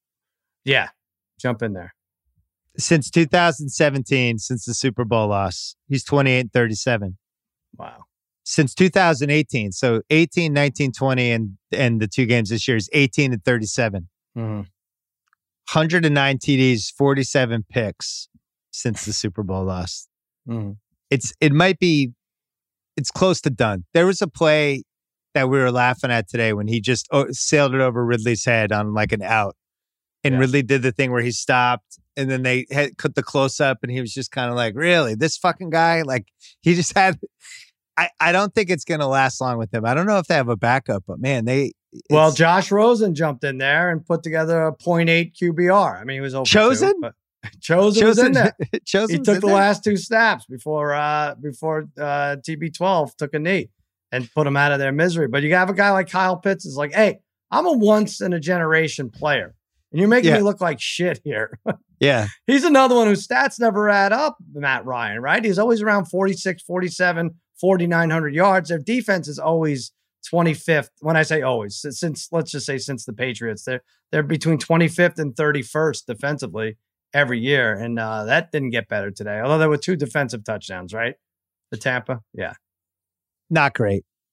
Yeah. Jump in there. Since two thousand seventeen, since the Super Bowl loss, he's twenty-eight and thirty-seven. Wow. Since two thousand eighteen, so eighteen, nineteen, twenty, and, and the two games this year is eighteen and thirty-seven. Mm-hmm. one hundred nine T Ds, forty-seven picks since the Super Bowl loss. Mm-hmm. It's It might be, it's close to done. There was a play that we were laughing at today when he just oh, sailed it over Ridley's head on like an out. And Yeah. Ridley did the thing where he stopped and then they had cut the close up and he was just kind of like, really, this fucking guy? Like he just had, I, I don't think it's going to last long with him. I don't know if they have a backup, but man, they. Well, Josh Rosen jumped in there and put together a point eight Q B R. I mean, he was over Chosen? two, but Chosen, was in there. Chosen He took the last two snaps before uh, before uh, T B twelve took a knee and put him out of their misery. But you have a guy like Kyle Pitts is like, hey, I'm a once in a generation player. And you're making Yeah. me look like shit here. Yeah. He's another one whose stats never add up, Matt Ryan, right? He's always around forty-six, forty-seven, forty-nine hundred yards. Their defense is always twenty-fifth. When I say always, since let's just say since the Patriots, they're they're between twenty-fifth and thirty-first defensively every year. And uh, that didn't get better today. Although there were two defensive touchdowns, right? The Tampa. Yeah. Not great.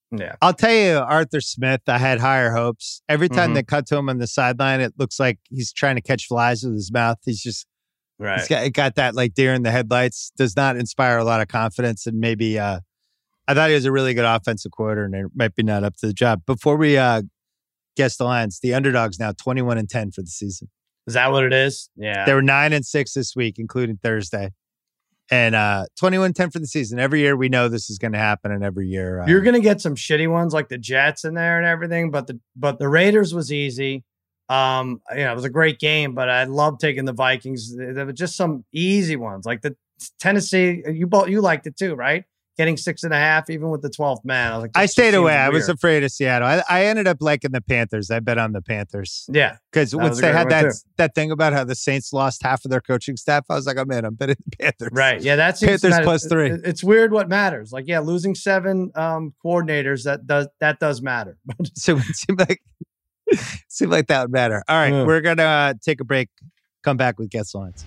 Yeah. I'll tell you, Arthur Smith, I had higher hopes. Every time Mhm. they cut to him on the sideline, it looks like he's trying to catch flies with his mouth. He's just, Right. he's got, it got that like deer in the headlights. Does not inspire a lot of confidence. And maybe, uh, I thought he was a really good offensive coordinator and it might be not up to the job. Before we uh, guess the lines, the underdog's now twenty-one and ten for the season. Is that what it is? Yeah. They were nine and six this week, including Thursday. And uh, twenty-one ten for the season. Every year we know this is going to happen, and every year uh, You're going to get some shitty ones like the Jets in there and everything, but the but the Raiders was easy. Um, you know, it was a great game, but I love taking the Vikings. There were just some easy ones like the Tennessee. You both you liked it too, right? Getting six and a half, even with the twelfth man. I was like, I this stayed just away. seems I was weird. afraid of Seattle. I, I ended up liking the Panthers. I bet on the Panthers Yeah, because That once was a they great had one, that too. that thing about how the Saints lost half of their coaching staff, I was like, oh man, I'm betting the Panthers. right. Yeah, that seems Panthers that- plus three. it- it's weird what matters. Like, yeah, losing seven um, coordinators that does that does matter. So it seemed like seemed like that would matter. All right, Yeah. we're gonna uh, take a break. Come back with Guess Lines.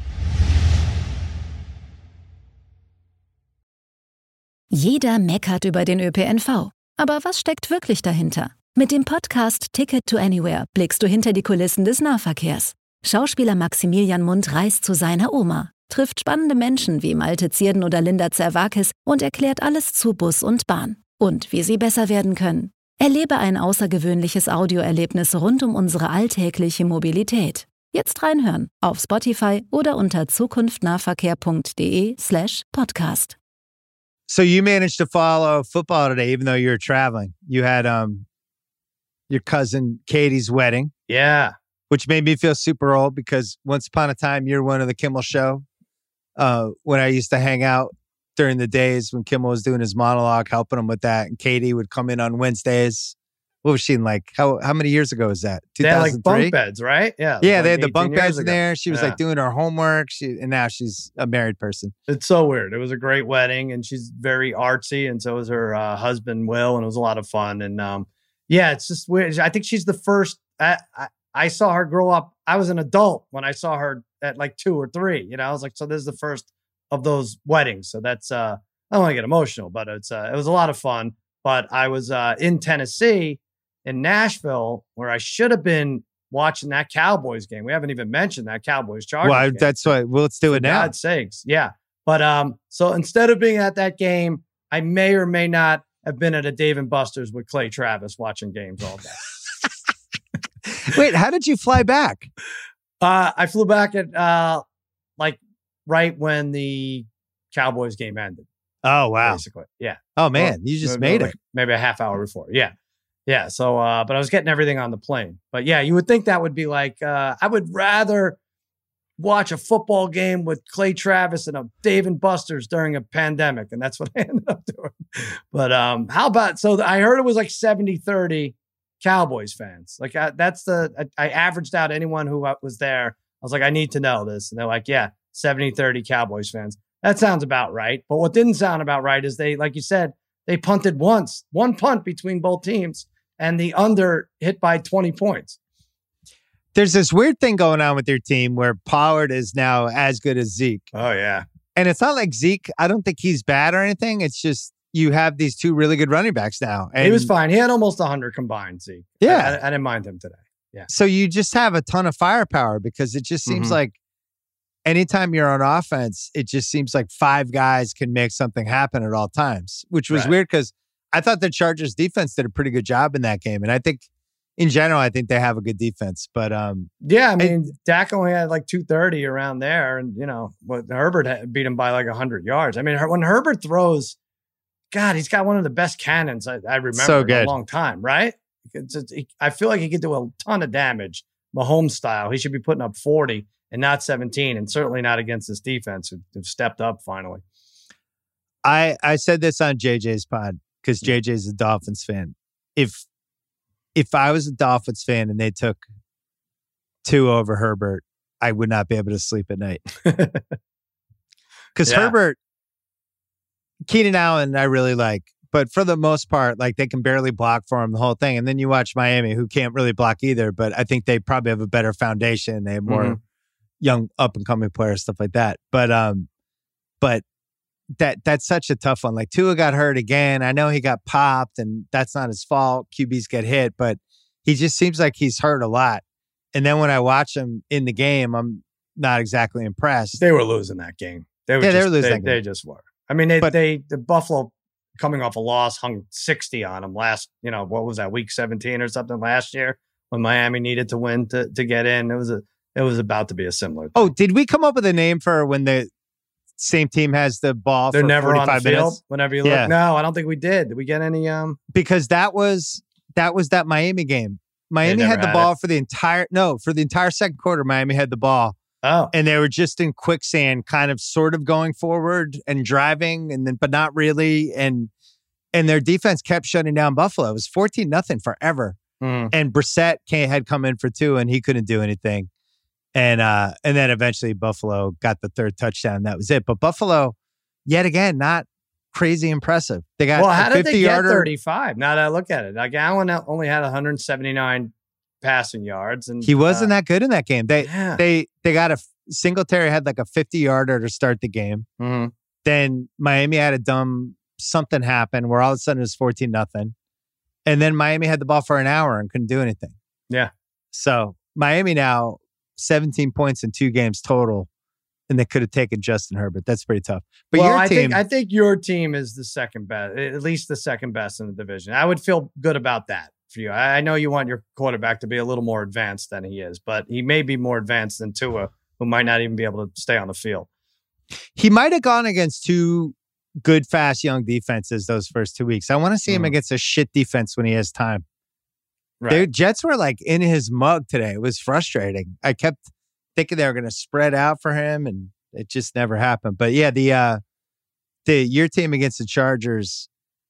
Jeder meckert über den Ö P N V. Aber was steckt wirklich dahinter? Mit dem Podcast Ticket to Anywhere blickst du hinter die Kulissen des Nahverkehrs. Schauspieler Maximilian Mund reist zu seiner Oma, trifft spannende Menschen wie Malte Zierden oder Linda Zerwakis und erklärt alles zu Bus und Bahn. Und wie sie besser werden können. Erlebe ein außergewöhnliches Audioerlebnis rund um unsere alltägliche Mobilität. Jetzt reinhören auf Spotify oder unter zukunftnahverkehr.de slash podcast. So you managed to follow football today, even though you were traveling. You had um your cousin Katie's wedding, Yeah. which made me feel super old because once upon a time you were one of the Kimmel show. Uh, when I used to hang out during the days when Kimmel was doing his monologue, helping him with that, and Katie would come in on Wednesdays. What was she in like? How how many years ago was that? They had like two thousand three? bunk beds, right? Yeah. Yeah, like they had the eighteen bunk years beds in ago. there. She was Yeah. like doing her homework. She and now she's a married person. It's so weird. It was a great wedding, and she's very artsy, and so was her uh, husband Will, and it was a lot of fun. And um, yeah, it's just weird. I think she's the first. I, I I saw her grow up. I was an adult when I saw her at like two or three. You know, I was like, so this is the first of those weddings. So that's uh, I don't want to get emotional, but it's uh, it was a lot of fun. But I was uh, in Tennessee, in Nashville, where I should have been watching that Cowboys game. We haven't even mentioned that Cowboys Chargers Well, I- game. that's why. Well, let's do For it now. God's sakes. Yeah. But um, so instead of being at that game, I may or may not have been at a Dave and Buster's with Clay Travis watching games all day. Wait, how did you fly back? uh, I flew back at uh, like right when the Cowboys game ended, Oh wow! basically. Yeah. Oh man, you just Maybe- made like it. Maybe a half hour before. Yeah. Yeah. So, uh, but I was getting everything on the plane. But yeah, you would think that would be like, uh, I would rather watch a football game with Clay Travis and a Dave and Buster's during a pandemic. And that's what I ended up doing. But um, how about, so I heard it was like seventy thirty Cowboys fans. Like I, that's the, I, I averaged out anyone who was there. I was like, I need to know this. And they're like, yeah, seventy thirty Cowboys fans. That sounds about right. But what didn't sound about right is they, like you said, they punted once, one punt between both teams, and the under hit by twenty points. There's this weird thing going on with your team where Pollard is now as good as Zeke. Oh, yeah. And it's not like Zeke, I don't think he's bad or anything. It's just you have these two really good running backs now. And He was fine. He had almost one hundred combined, Zeke. Yeah. I, I, I didn't mind him today. Yeah. So you just have a ton of firepower because it just seems Mhm. like anytime you're on offense, it just seems like five guys can make something happen at all times, which was Right. weird because I thought the Chargers defense did a pretty good job in that game. And I think in general, I think they have a good defense, but um, Yeah, I mean, Dak only had like two thirty around there, and you know, but Herbert had beat him by like one hundred yards. I mean, her- when Herbert throws, God, he's got one of the best cannons I, I remember So in good. a long time, right? It's, it's, he, I feel like he could do a ton of damage, Mahomes style. He should be putting up forty and not seventeen, and certainly not against this defense who, who stepped up finally. I I said this on J J's pod because J J's a Dolphins fan. If if I was a Dolphins fan and they took two over Herbert, I would not be able to sleep at night. Because Yeah. Herbert, Keenan Allen, I really like. But for the most part, like they can barely block for him the whole thing. And then you watch Miami, who can't really block either. But I think they probably have a better foundation. They have more Mhm. young up and coming players, stuff like that. But um, but that that's such a tough one. Like Tua got hurt again. I know he got popped, and that's not his fault. Q Bs get hit, but he just seems like he's hurt a lot. And then when I watch him in the game, I'm not exactly impressed. They were losing that game. They were yeah, just, they were losing. They, that game. they just were. I mean, they but, they the Buffalo coming off a loss hung sixty on them last. You know, what was that, week seventeen or something last year when Miami needed to win to to get in. It was a it was about to be a similar thing. Oh, did we come up with a name for when the same team has the ball They're for never on the forty-five field minutes? whenever you look? Yeah. No, I don't think we did. Did we get any? Um, Because that was that was that Miami game. Miami had the had ball it. for the entire no for the entire second quarter. Miami had the ball. Oh, And they were just in quicksand, kind of sort of going forward and driving, and then but not really. And and their defense kept shutting down Buffalo. It was fourteen nothing forever. mm. And Brissett came, had come in for two, and he couldn't do anything. And uh, and then eventually Buffalo got the third touchdown. That was it. But Buffalo, yet again, not crazy impressive. They got well, how a did they get fifty-yarder. thirty-five? Now that I look at it, like Allen only had one hundred seventy-nine passing yards, and He wasn't uh, that good in that game. They yeah. they they got a Singletary had like a fifty-yarder to start the game. Mhm. Then Miami had a dumb something happen where all of a sudden it was fourteen nothing. And then Miami had the ball for an hour and couldn't do anything. Yeah. So Miami now seventeen points in two games total, and they could have taken Justin Herbert. That's pretty tough. But well, your I team, think I think your team is the second best, at least the second best in the division. I would feel good about that for you. I, I know you want your quarterback to be a little more advanced than he is, but he may be more advanced than Tua, who might not even be able to stay on the field. he might have gone against two good, fast, young defenses those first two weeks. I want to see him Mhm. against a shit defense when he has time. Right. The Jets were like in his mug today. It was frustrating. I kept thinking they were going to spread out for him, and it just never happened. But yeah, the uh, the your team against the Chargers,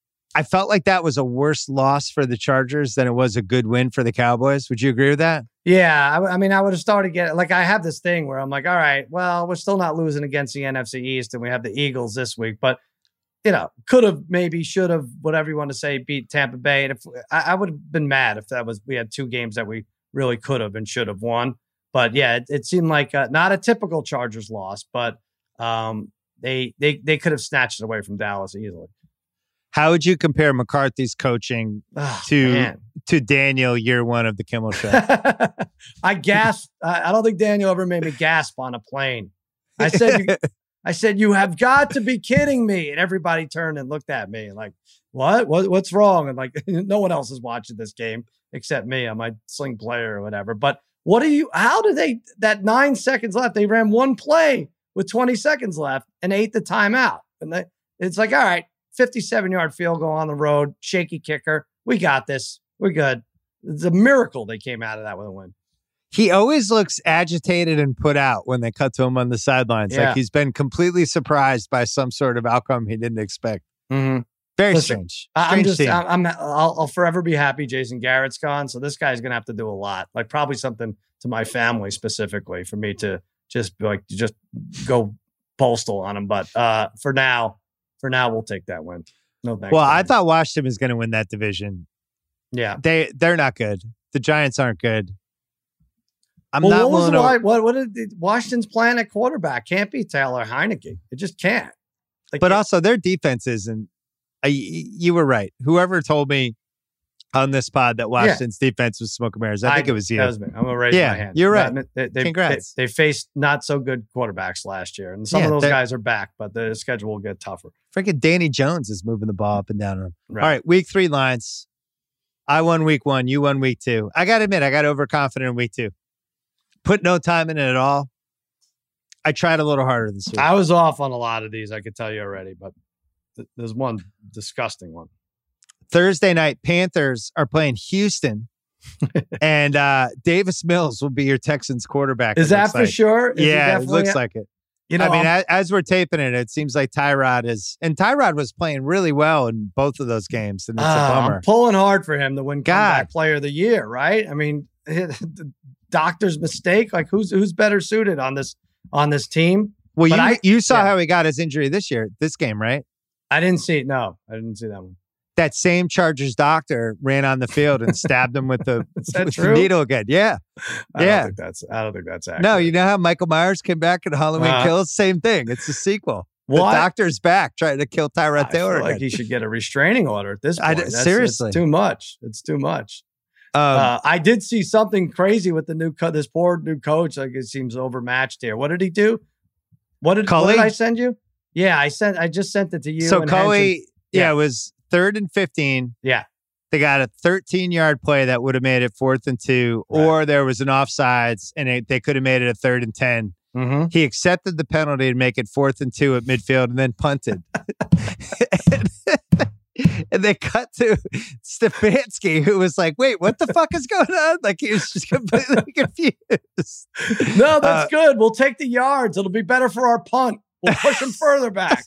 I felt like that was a worse loss for the Chargers than it was a good win for the Cowboys. Would you agree with that? Yeah, I, I mean, I would have started getting like I have this thing where I'm like, all right, well, we're still not losing against the N F C East, and we have the Eagles this week, but you know, could have, maybe, should have, whatever you want to say, beat Tampa Bay. And if I, I would have been mad if that was we had two games that we really could have and should have won. But yeah, it, it seemed like uh, not a typical Chargers loss, but um, they they they could have snatched it away from Dallas easily. How would you compare McCarthy's coaching Oh, to man. to Daniel year one of the Kimmel Show? I gasped. I, I don't think Daniel ever made me gasp on a plane. I said, you, I said, you have got to be kidding me. And everybody turned and looked at me and like, what? what? What's wrong? And like, no one else is watching this game except me. I'm a sling player or whatever. But what do you, how did they, that nine seconds left, they ran one play with twenty seconds left and ate the timeout. And they, it's like, all right, fifty-seven yard field goal on the road, shaky kicker. We got this. We're good. It's a miracle they came out of that with a win. He always looks agitated and put out when they cut to him on the sidelines. Yeah. Like he's been completely surprised by some sort of outcome he didn't expect. Mm-hmm. Very Listen, strange. I'm Strange just, team. I'm, I'm I'll, I'll forever be happy Jason Garrett's gone. So this guy's going to have to do a lot, like probably something to my family specifically for me to just be like, just go postal on him. But uh, for now, for now, we'll take that win. No thanks. well, to I him. thought Washington was going to win that division. yeah. They they're not good. The Giants aren't good. I'm Well, not what was willing the, to. why- what what did Washington's plan at quarterback? Can't be Taylor Heineke. It just can't. Like, But it- also their defense isn't. I, you were right. Whoever told me on this pod that Washington's defense was smoke and mirrors, I think it was you. That was me. I'm gonna raise Yeah, my hand. you're right. They, they, they, Congrats. They, they faced not so good quarterbacks last year, and some Yeah, of those they're- guys are back, but the schedule will get tougher. Freaking Danny Jones is moving the ball up and down on him. Right. All right, week three lines. I won week one. You won week two. I got to admit, I got overconfident in week two. Put no time in it at all. I tried a little harder this week. I was off on a lot of these, I could tell you already, but th- there's one disgusting one. Thursday night, Panthers are playing Houston, and uh, Davis Mills will be your Texans quarterback. Is it that looks for like. sure? Is he Yeah, it definitely- looks like it. You know, I mean, I'm- as, as we're taping it, it seems like Tyrod is, and Tyrod was playing really well in both of those games, and it's Ah, a bummer. I'm pulling hard for him to win God. comeback player of the year, right? I mean, the doctor's mistake. Like who's who's better suited on this on this team? Well, but you I- you saw yeah. how he got his injury this year, this game, right? I didn't see it. No, I didn't see that one. That same Chargers doctor ran on the field and stabbed him with the, Is that with the true? needle again. Yeah. I Yeah. don't think that's. I don't think that's accurate. No, you know how Michael Myers came back in Halloween Uh, Kills? Same thing. It's a sequel. What? The doctor's back trying to kill Tyrod I Taylor. feel like he should get a restraining order at this point. I, That's, seriously. It's too much. It's too much. Um, uh, I did see something crazy with the new co- this poor new coach. Like it seems overmatched here. What did he do? What did, what did I send you? Yeah, I sent. I just sent it to you. So and Coey, Henson. yeah, it was third and fifteen. Yeah. They got a thirteen-yard play that would have made it fourth and two, right. Or there was an offsides, and it, they could have made it a third and ten. Mm-hmm. He accepted the penalty to make it fourth and two at midfield and then punted. and, and they cut to Stefanski, who was like, wait, what the fuck is going on? Like, he was just completely confused. No, that's uh, good. We'll take the yards. It'll be better for our punt. We'll push them further back.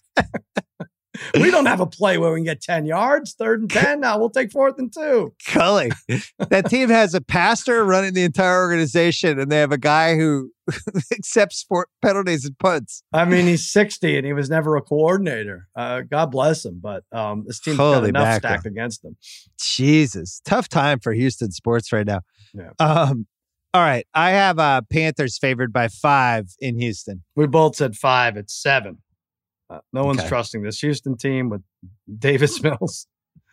We don't have a play where we can get ten yards, third and ten. Now we'll take fourth and two. Cully, that team has a pastor running the entire organization, and they have a guy who accepts for penalties and punts. I mean, he's sixty, and he was never a coordinator. Uh, God bless him, but um, this team's Holy got enough mackerel. stacked against them. Jesus, tough time for Houston sports right now. Yeah. Um, all right, I have uh, Panthers favored by five in Houston. We both said five. It's seven. Uh, no one's okay. trusting this Houston team with Davis Mills.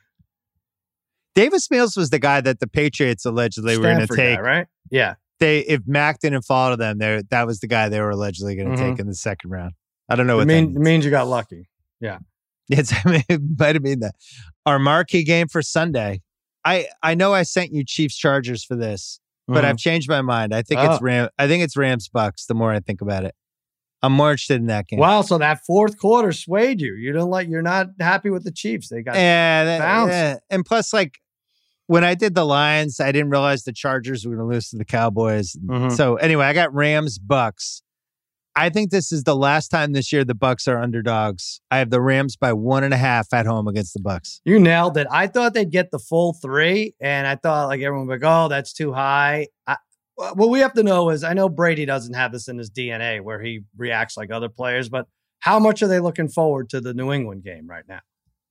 Davis Mills was the guy that the Patriots allegedly Stanford were going to take. Guy, right? Yeah. They if Mac didn't fall to them, there that was the guy they were allegedly going to mm-hmm. take in the second round. I don't know what it, mean, that means. It means you got lucky. Yeah. It's, I mean, it might have been that. Our marquee game for Sunday. I, I know I sent you Chiefs Chargers for this, but mm-hmm. I've changed my mind. I think oh. it's Ram. I think it's Rams Bucks. The more I think about it. I'm more interested in that game. Wow, so that fourth quarter swayed you. You don't like. You're not happy with the Chiefs. They got yeah, that, bounced. Yeah. And plus, like when I did the Lions, I didn't realize the Chargers were going to lose to the Cowboys. Mm-hmm. So anyway, I got Rams Bucks. I think this is the last time this year the Bucks are underdogs. I have the Rams by one and a half at home against the Bucks. You nailed it. I thought they'd get the full three, and I thought like everyone would be like, "Oh, that's too high." I, what we have to know is, I know Brady doesn't have this in his D N A where he reacts like other players, but how much are they looking forward to the New England game right now?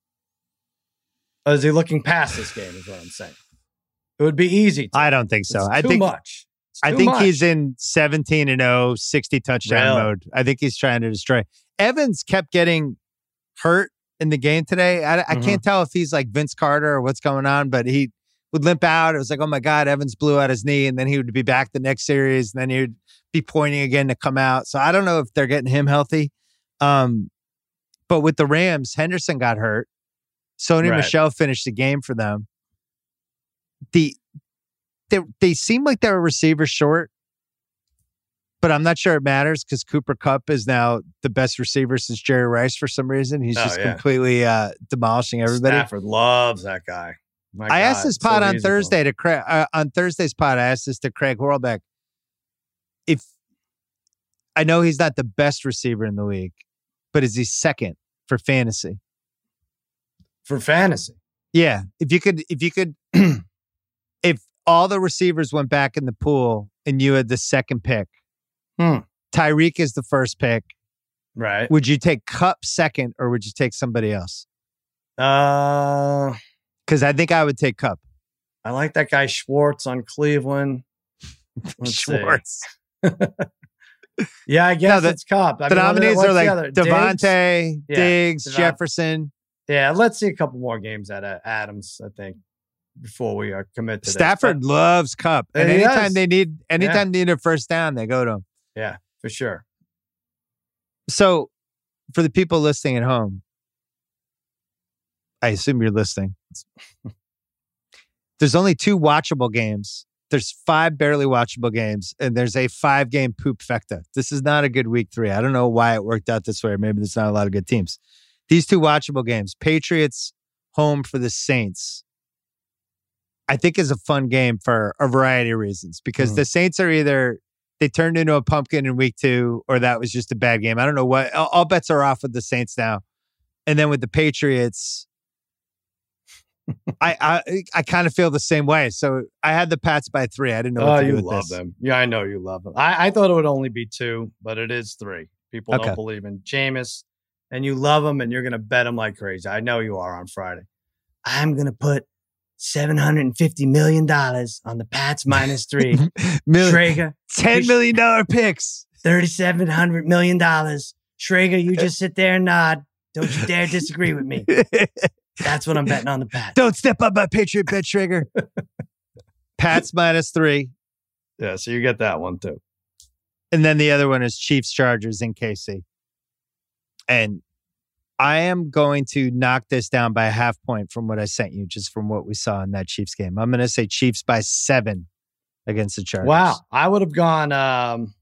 Or is he looking past this game is what I'm saying. It would be easy. To. I don't think so. It's I too think much. I think much. He's in seventeen and oh, sixty touchdown really? mode. I think he's trying to destroy. Evans kept getting hurt in the game today. I, I mm-hmm. can't tell if he's like Vince Carter or what's going on, but he would limp out. It was like, oh my God, Evans blew out his knee, and then he would be back the next series, and then he would be pointing again to come out. So I don't know if they're getting him healthy. Um, but with the Rams, Henderson got hurt. Sony right. Michel finished the game for them. The they they seem like they're a receiver short, but I'm not sure it matters because Cooper Kupp is now the best receiver since Jerry Rice for some reason. He's oh, just yeah. completely uh, demolishing everybody. Stafford loves that guy. My I God, asked this pod so on Thursday to Craig uh, on Thursday's pod. I asked this to Craig Horlbeck. If I know he's not the best receiver in the league, but is he second for fantasy? For fantasy, yeah. If you could, if you could, if all the receivers went back in the pool and you had the second pick, hmm. Tyreek is the first pick, right? Would you take Kupp second, or would you take somebody else? Uh. Because I think I would take Kupp. I like that guy Schwartz on Cleveland. Let's Schwartz. yeah, I guess no, the, it's Kupp. I the mean, nominees are like the Devontae, Diggs, Diggs yeah, Jefferson. Yeah, let's see a couple more games at uh, Adams, I think, before we uh, commit to Stafford this. loves Kupp. And he anytime does. they need anytime yeah. they need a first down, they go to him. Yeah, for sure. So for the people listening at home, I assume you're listening. There's only two watchable games. There's five barely watchable games, and there's a five-game poop fecta. This is not a good week three. I don't know why it worked out this way. Maybe there's not a lot of good teams. These two watchable games, Patriots home for the Saints, I think is a fun game for a variety of reasons because mm-hmm. the Saints are either they turned into a pumpkin in week two or that was just a bad game. I don't know what. All, all bets are off with the Saints now. And then with the Patriots, I I, I kind of feel the same way. So I had the Pats by three. I didn't know what oh, to do you with love this. them. Yeah, I know you love them. I, I thought it would only be two, but it is three. People okay. don't believe in Jameis, and you love them, and you're going to bet them like crazy. I know you are on Friday. I'm going to put seven hundred fifty million dollars on the Pats minus three. Million, Traeger. ten million dollars picks. thirty-seven hundred million dollars. Schrager, you just sit there and nod. Don't you dare disagree with me. That's what I'm betting on the Pats. Don't step up my Patriot bet, Schrager. Pats minus three. Yeah, so you get that one too. And then the other one is Chiefs Chargers in K C. And I am going to knock this down by a half point from what I sent you, just from what we saw in that Chiefs game. I'm going to say Chiefs by seven against the Chargers. Wow. I would have gone, um,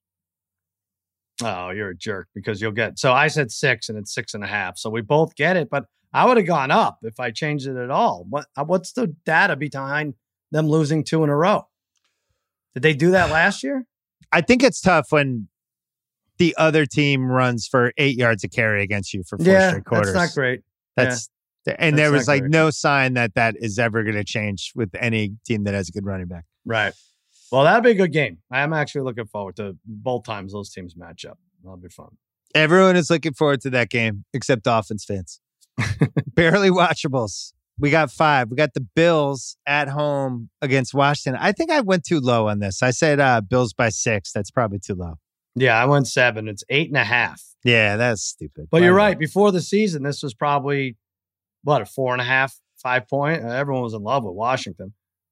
oh, you're a jerk because you'll get, so I said six and it's six and a half. So we both get it, but I would have gone up if I changed it at all. What, what's the data behind them losing two in a row? Did they do that last year? I think it's tough when the other team runs for eight yards a carry against you for four yeah, straight quarters. That's not great. That's yeah. And that's there was like great. no sign that that is ever going to change with any team that has a good running back. Right. Well, that'll be a good game. I am actually looking forward to both times those teams match up. That'll be fun. Everyone is looking forward to that game except Dolphins fans. Barely watchables. We got five. We got the Bills at home against Washington. I think I went too low on this. I said uh, Bills by six. That's probably too low. Yeah, I went seven. It's eight and a half. Yeah, that's stupid. But Why you're right. Not? Before the season, this was probably, what, a four and a half, five point? Uh, everyone was in love with Washington.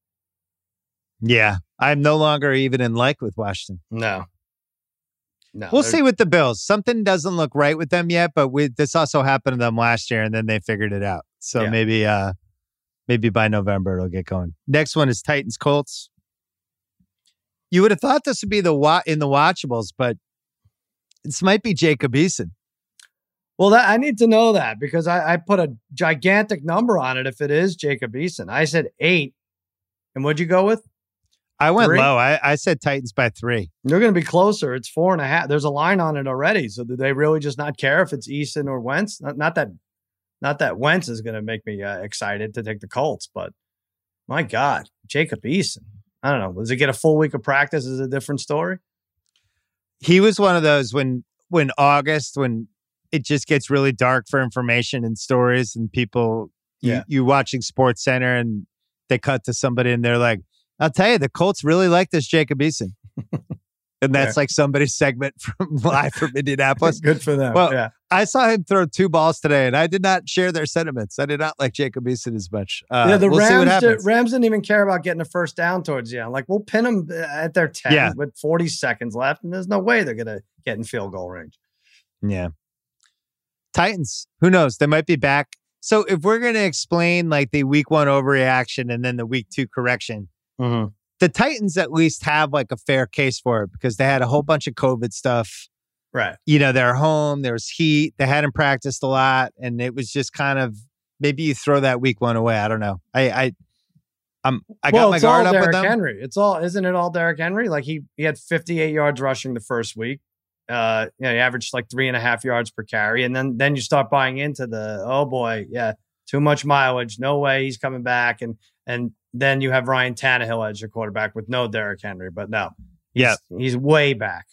Yeah, I'm no longer even in like with Washington. No. No, we'll see with the Bills. Something doesn't look right with them yet, but we, this also happened to them last year, and then they figured it out. So yeah. maybe uh, maybe by November it'll get going. Next one is Titans Colts. You would have thought this would be the wa- in the watchables, but this might be Jacob Eason. Well, that, I need to know that because I, I put a gigantic number on it if it is Jacob Eason. I said eight. And what'd you go with? I went three? low. I, I said Titans by three. They're going to be closer. It's four and a half. There's a line on it already. So do they really just not care if it's Eason or Wentz? Not, not that not that Wentz is going to make me uh, excited to take the Colts, but my God, Jacob Eason. I don't know. Does he get a full week of practice is a different story? He was one of those when when August, when it just gets really dark for information and stories and people, yeah. you, you watching Sports Center and they cut to somebody and they're like, I'll tell you, the Colts really like this Jacob Eason. And that's yeah. like somebody's segment from live from Indianapolis. Good for them. Well, yeah. I saw him throw two balls today, and I did not share their sentiments. I did not like Jacob Eason as much. Uh, yeah, the we'll Rams, did, Rams didn't even care about getting a first down towards the end. Like, we'll pin them at their ten yeah. with forty seconds left, and there's no way they're going to get in field goal range. Yeah. Titans, who knows? They might be back. So if we're going to explain like the week one overreaction and then the week two correction, mm-hmm. the Titans at least have like a fair case for it because they had a whole bunch of COVID stuff. Right. You know, they're home, there was heat, they hadn't practiced a lot, and it was just kind of, maybe you throw that week one away. I don't know. I I I'm, I well, got my guard up Derrick with them. Henry. It's all, isn't it all Derrick Henry? Like he, he had fifty-eight yards rushing the first week. Uh, you know, he averaged like three and a half yards per carry. And then, then you start buying into the, oh boy, yeah, too much mileage. No way he's coming back. And, and then you have Ryan Tannehill as your quarterback with no Derrick Henry, but no, he's, yeah, he's way back.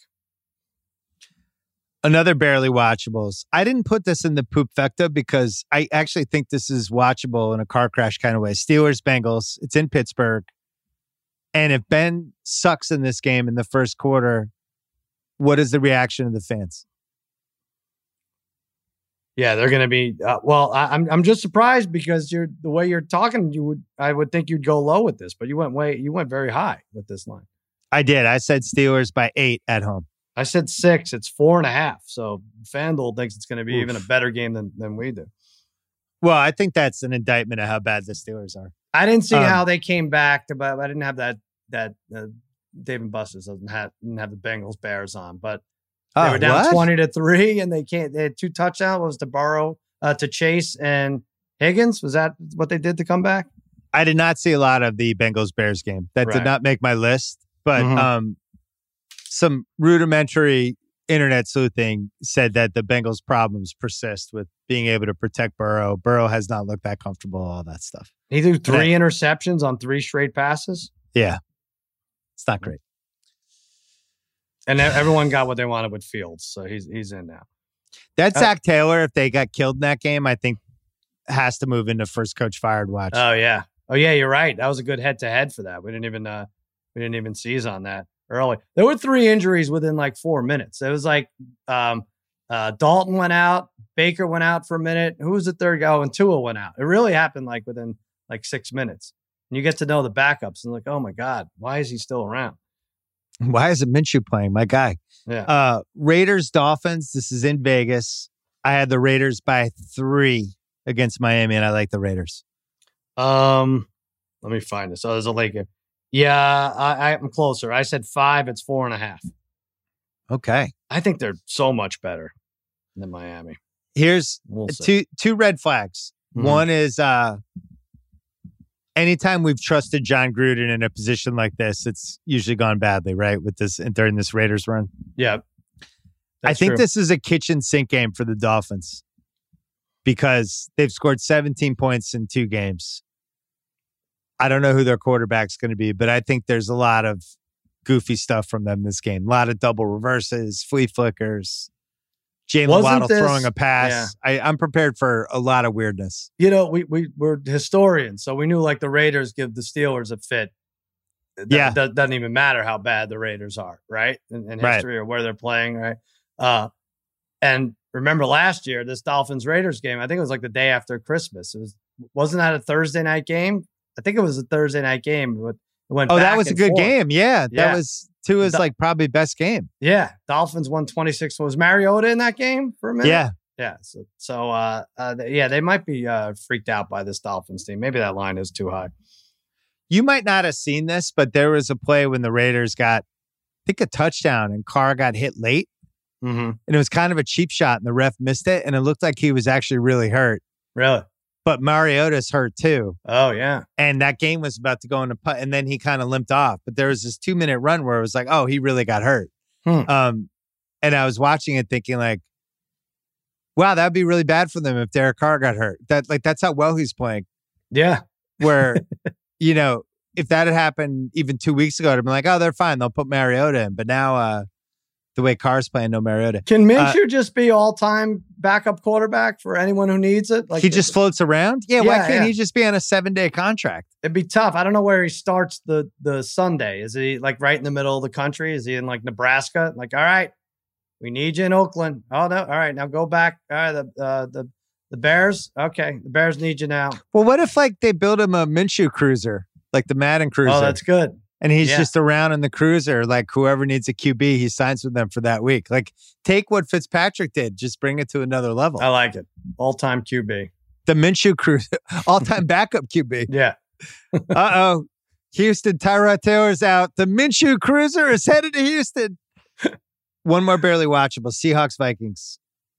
Another barely watchables. I didn't put this in the poopfecta because I actually think this is watchable in a car crash kind of way. Steelers, Bengals. It's in Pittsburgh. And if Ben sucks in this game in the first quarter, what is the reaction of the fans? Yeah, they're going to be, uh, well, I, I'm I'm just surprised because you're the way you're talking, you would, I would think you'd go low with this, but you went way, you went very high with this line. I did. I said Steelers by eight at home. I said six. It's four and a half. So FanDuel thinks it's going to be Oof. even a better game than, than we do. Well, I think that's an indictment of how bad the Steelers are. I didn't see um, how they came back, to, but I didn't have that, that uh, Dave and Buster's doesn't have, didn't have the Bengals Bears on, but they uh, were down what? twenty to three and they can't, they had two touchdowns. What was to Burrow, uh, to Chase and Higgins? Was that what they did to come back? I did not see a lot of the Bengals Bears game. That right. did not make my list, but, Mm-hmm. um, some rudimentary internet sleuthing said that the Bengals' problems persist with being able to protect Burrow. Burrow has not looked that comfortable, all that stuff. He threw three I, interceptions on three straight passes. Yeah. It's not great. And everyone got what they wanted with Fields, so he's he's in now. That uh, Zach Taylor, if they got killed in that game, I think has to move into first coach fired watch. Oh, yeah. Oh, yeah, you're right. That was a good head-to-head for that. We didn't even uh, we didn't even seize on that early. There were three injuries within like four minutes. It was like um, Uh, Dalton went out. Baker went out for a minute. Who was the third guy? Oh, and Tua went out. It really happened like within like six minutes. And you get to know the backups and like, oh my God, why is he still around? Why isn't Minshew playing? My guy. Yeah. Uh, Raiders, Dolphins. This is in Vegas. I had the Raiders by three against Miami, and I like the Raiders. Um, let me find this. Oh, there's a late game. Yeah, I, I'm closer. I said five. It's four and a half. Okay. I think they're so much better than Miami. Here's We'll two two red flags. Mm-hmm. One is uh, anytime we've trusted John Gruden in a position like this, it's usually gone badly, right? With this during this Raiders run. Yeah. I think true. this is a kitchen sink game for the Dolphins because they've scored seventeen points in two games. I don't know who their quarterback's going to be, but I think there's a lot of goofy stuff from them this game. A lot of double reverses, flea flickers, Jalen Waddle this, throwing a pass. Yeah. I, I'm prepared for a lot of weirdness. You know, we, we, we're historians, so we knew like the Raiders give the Steelers a fit. That, yeah. That doesn't even matter how bad the Raiders are, right? In, in history right. or where they're playing, right? Uh, and remember last year, this Dolphins-Raiders game, I think it was like the day after Christmas. It was, wasn't that a Thursday night game? I think it was a Thursday night game. It went oh, back that was a good forth. game. Yeah, yeah. That was Tua's, like, probably best game. Yeah. Dolphins won twenty-six. Was Mariota in that game for a minute? Yeah. Yeah. So, so uh, uh, yeah, they might be uh, freaked out by this Dolphins team. Maybe that line is too high. You might not have seen this, but there was a play when the Raiders got, I think, a touchdown and Carr got hit late. Mm-hmm. And it was kind of a cheap shot and the ref missed it. And it looked like he was actually really hurt. Really? But Mariota's hurt too. Oh, yeah. And that game was about to go into putt. And then he kind of limped off. But there was this two minute run where it was like, oh, he really got hurt. Hmm. Um, and I was watching it thinking like, wow, that'd be really bad for them if Derek Carr got hurt. That like that's how well he's playing. Yeah. Where, you know, if that had happened even two weeks ago, I'd have been like, oh, they're fine. They'll put Mariota in. But now, uh, the way Carr's playing, no Mariota. Can Minshew uh, just be all-time backup quarterback for anyone who needs it? Like he just it, floats around? Yeah, yeah why can't yeah. he just be on a seven-day contract? It'd be tough. I don't know where he starts the the Sunday. Is he like right in the middle of the country? Is he in like Nebraska? Like, all right, we need you in Oakland. Oh, no. All right, now go back. All right, the uh, the the Bears. Okay, the Bears need you now. Well, what if like they build him a Minshew cruiser, like the Madden cruiser? Oh, that's good. And he's yeah. just around in the cruiser, like whoever needs a Q B, he signs with them for that week. Like, take what Fitzpatrick did, just bring it to another level. I like it. All-time Q B. The Minshew cruiser, all-time backup Q B. Yeah. Uh-oh. Houston, Tyrod Taylor's out. The Minshew cruiser is headed to Houston. One more barely watchable. Seahawks, Vikings.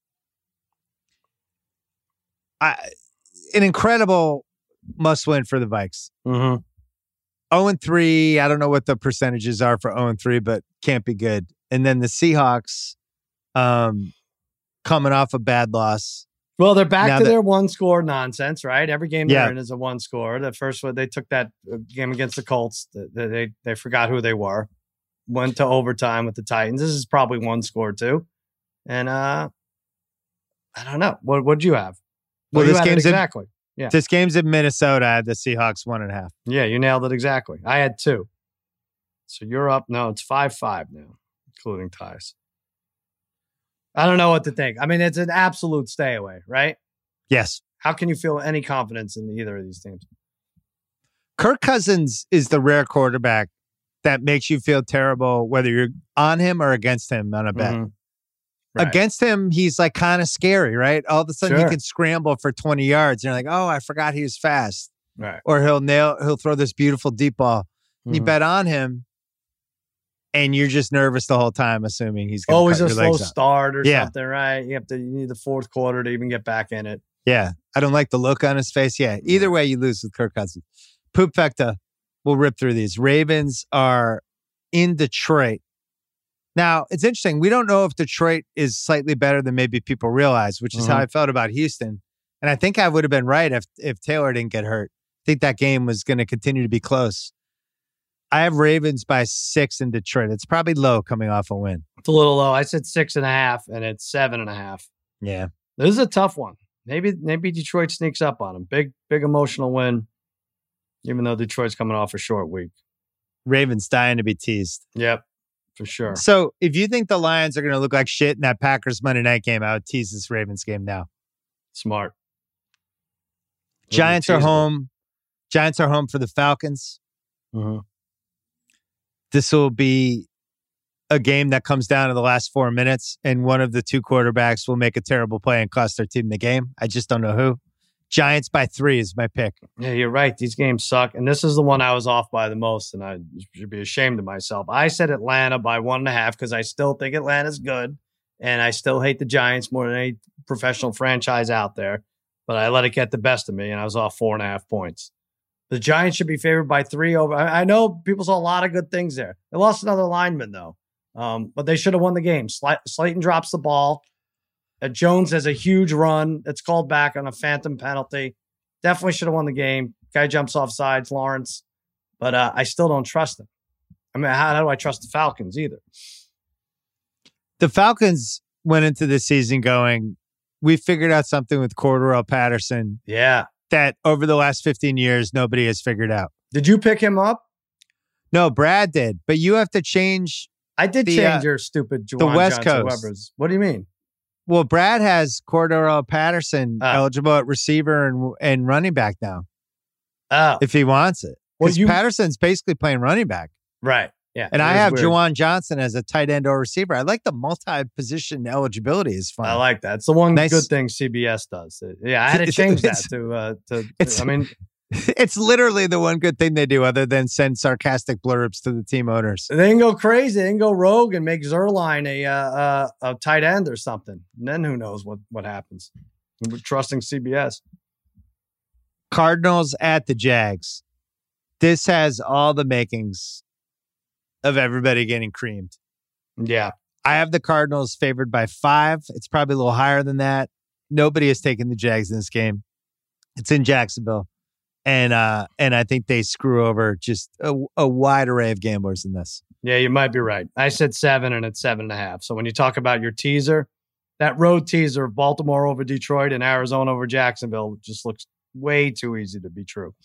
I, an incredible must-win for the Vikes. Mm-hmm. oh and three, I don't know what the percentages are for oh and three, but can't be good. And then the Seahawks um, coming off a bad loss. Well, they're back now to that, their one-score nonsense, right? Every game yeah. they're in is a one-score. The first one, they took that game against the Colts. They, they, they forgot who they were. Went to overtime with the Titans. This is probably one score, too. And uh, I don't know. What would you have? Well, well this you game's exactly. Yeah. This game's in Minnesota. I had the Seahawks one and a half. Yeah, you nailed it exactly. I had two. So you're up. No, it's five five now, including ties. I don't know what to think. I mean, it's an absolute stay away, right? Yes. How can you feel any confidence in either of these teams? Kirk Cousins is the rare quarterback that makes you feel terrible whether you're on him or against him on a bet. Mm-hmm. Right. Against him, he's like kind of scary, right? All of a sudden, sure. he can scramble for twenty yards. And you're like, oh, I forgot he was fast. Right. Or he'll nail, he'll throw this beautiful deep ball. Mm-hmm. You bet on him, and you're just nervous the whole time, assuming he's going to always cut a your legs slow out. start or yeah. something, right? You have to. You need the fourth quarter to even get back in it. Yeah, I don't like the look on his face. Yeah, either way, you lose with Kirk Cousins. Poop Fecta, we'll rip through these. Ravens are in Detroit. Now, it's interesting. We don't know if Detroit is slightly better than maybe people realize, which is mm-hmm. how I felt about Houston. And I think I would have been right if, if Taylor didn't get hurt. I think that game was going to continue to be close. I have Ravens by six in Detroit. It's probably low coming off a win. It's a little low. I said six and a half, and it's seven and a half. Yeah. This is a tough one. Maybe maybe Detroit sneaks up on them. Big, big emotional win, even though Detroit's coming off a short week. Ravens dying to be teased. Yep. for sure. So if you think the Lions are going to look like shit in that Packers Monday night game, I would tease this Ravens game now. Smart. Giants are home. Giants are home for the Falcons. Mm-hmm. This will be a game that comes down to the last four minutes, and one of the two quarterbacks will make a terrible play and cost their team the game. I just don't know who. Giants by three is my pick. Yeah, you're right. These games suck. And this is the one I was off by the most, and I should be ashamed of myself. I said Atlanta by one and a half because I still think Atlanta's good, and I still hate the Giants more than any professional franchise out there. But I let it get the best of me, and I was off four and a half points. The Giants should be favored by three over. I, I know people saw a lot of good things there. They lost another lineman, though. Um, but they should have won the game. Sl- Slayton drops the ball. Uh, Jones has a huge run. It's called back on a phantom penalty. Definitely should have won the game. Guy jumps off sides, Lawrence. But uh, I still don't trust him. I mean, how, how do I trust the Falcons either? The Falcons went into this season going, we figured out something with Cordarrelle Patterson. Yeah. That over the last fifteen years, nobody has figured out. Did you pick him up? No, Brad did. But you have to change. I did the, change uh, your stupid Juwan the West Johnson Coast. Weber's. What do you mean? Well, Brad has Cordarrelle Patterson Oh. eligible at receiver and and running back now, Oh, if he wants it. Well, Because you- Patterson's basically playing running back. right. Yeah. And it I was have weird. Juwan Johnson as a tight end or receiver. I like the multi-position eligibility is fun. I like that. It's the one Nice. good thing C B S does. Yeah, I had to It's- change that it's- to. Uh, to it's- I mean, It's literally the one good thing they do other than send sarcastic blurbs to the team owners. they can go crazy. They can go rogue and make Zerline a uh, uh, a tight end or something. And then who knows what what happens? We're trusting C B S. Cardinals at the Jags. This has all the makings of everybody getting creamed. Yeah. I have the Cardinals favored by five. It's probably a little higher than that. Nobody has taken the Jags in this game. It's in Jacksonville. And uh, and I think they screw over just a, a wide array of gamblers in this. Yeah, you might be right. I said seven and it's seven and a half. So when you talk about your teaser, that road teaser of Baltimore over Detroit and Arizona over Jacksonville just looks way too easy to be true.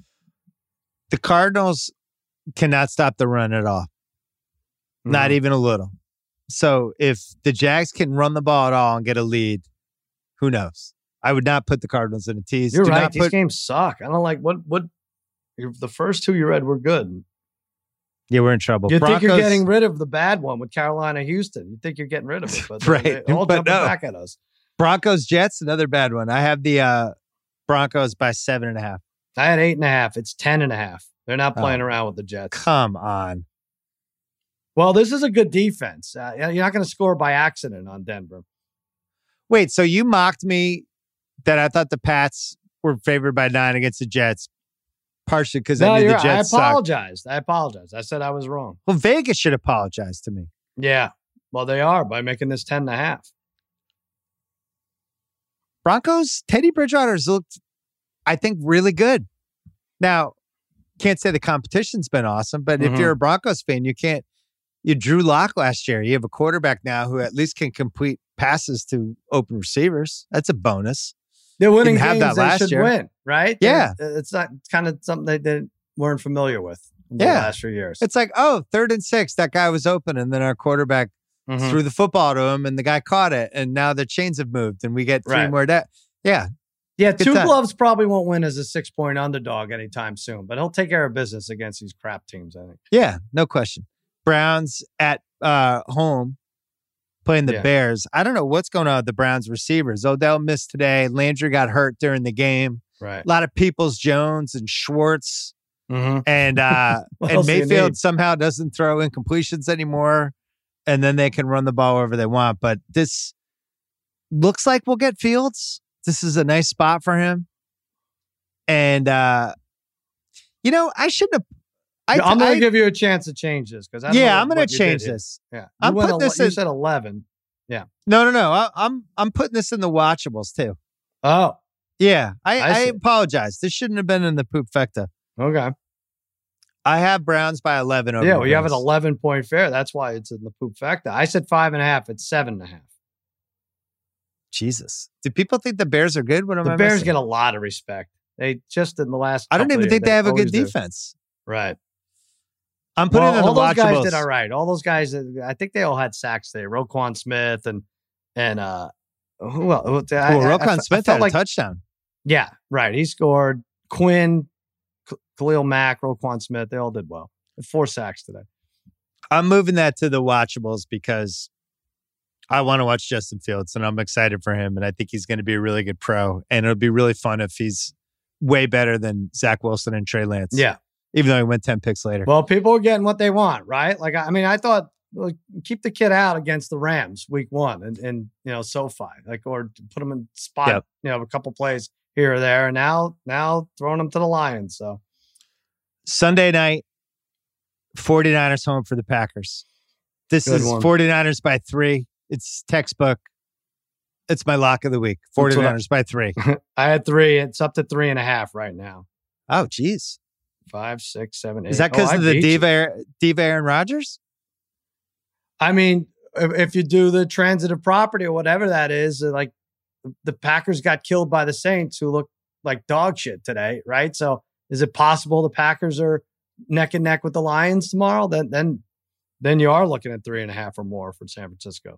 The Cardinals cannot stop the run at all. Not Mhm. even a little. So if the Jags can run the ball at all and get a lead, who knows? I would not put the Cardinals in a tease. You're Do right. not These put- games suck. I don't like what what the first two you read were good. Yeah, we're in trouble. You think you're Broncos- getting rid of the bad one with Carolina, Houston. You think you're getting rid of it, but Right, they all but jumping no. back at us. Broncos Jets, another bad one. I have the uh, Broncos by seven and a half. I had eight and a half. It's ten and a half. They're not playing Oh. around with the Jets. Come on. Well, this is a good defense. Uh, you're not going to score by accident on Denver. Wait, so you mocked me that I thought the Pats were favored by nine against the Jets, partially because No, I knew you're, the I Jets sucked. apologized. I apologized. I said I was wrong. Well, Vegas should apologize to me. Yeah. Well, they are by making this ten and a half. Broncos, Teddy Bridgewater's looked, I think, really good. Now, can't say the competition's been awesome, but Mhm. if you're a Broncos fan, you can't. You drew Lock last year. You have a quarterback now who at least can complete passes to open receivers. That's a bonus. They're winning Didn't have games that they last should year. win, right? Yeah. They- It's not it's kind of something they, they weren't familiar with in the Yeah. last few years. It's like, oh, third and six, that guy was open, and then our quarterback Mhm. threw the football to him, and the guy caught it, and now the chains have moved, and we get three Right. more. Da- yeah, Yeah, Good Two time. Gloves probably won't win as a six-point underdog anytime soon, but he'll take care of business against these crap teams, I think. yeah, no question. Browns at uh, home playing the Yeah. Bears. I don't know what's going on with the Browns receivers. Odell missed today. Landry got hurt during the game. Right. A lot of Peoples Jones and Schwartz. Mm-hmm. And uh, What and else do you Mayfield need? somehow doesn't throw incompletions anymore. And then they can run the ball wherever they want. But this looks like we'll get Fields. This is a nice spot for him. And, uh, you know, I shouldn't have. I, I'm going I- to give you a chance to change this because yeah, I'm going to change this. Yeah, you I'm went putting ele- this You in- said eleven. No, no, no. I, I'm I'm putting this in the watchables too. Oh, Yeah, I, I I, see. apologize. This shouldn't have been in the poop fecta. okay. I have Browns by eleven over. Yeah, the well, you have an Bills. eleven point fair. That's why it's in the poop factor. I said five and a half. It's seven and a half. Jesus, do people think the Bears are good? What am The I Bears missing? get a lot of respect. They just in the last. I don't couple even of think years, they have a good always do. defense. Right. I'm putting well, in all the those guys watchables. did all right. All those guys, I think they all had sacks there. Roquan Smith and and uh, who else? I, well, I, Roquan I, Smith I had like, a touchdown. Yeah, right. He scored. Quinn, K- Khalil Mack, Roquan Smith, they all did well. Four sacks today. I'm moving that to the watchables because I want to watch Justin Fields, and I'm excited for him, and I think he's going to be a really good pro, and it'll be really fun if he's way better than Zach Wilson and Trey Lance. Yeah. Even though he went ten picks later. Well, people are getting what they want, right? Like, I mean, I thought, like, keep the kid out against the Rams week one and, and you know, SoFi, like, or put him in spot, yep. you know, a couple plays here or there. And now, now throwing them to the Lions. So Sunday night, 49ers home for the Packers. This Good is one. 49ers by three. It's textbook. It's my lock of the week. 49ers by three. I had three. It's up to three and a half right now. Oh, geez. Five, six, seven, eight. Is that because oh, of the diva, diva Aaron Rodgers? I mean, if, if you do the transitive property or whatever that is, like the Packers got killed by the Saints who look like dog shit today, right? So is it possible the Packers are neck and neck with the Lions tomorrow? Then, then, then you are looking at three and a half or more for San Francisco.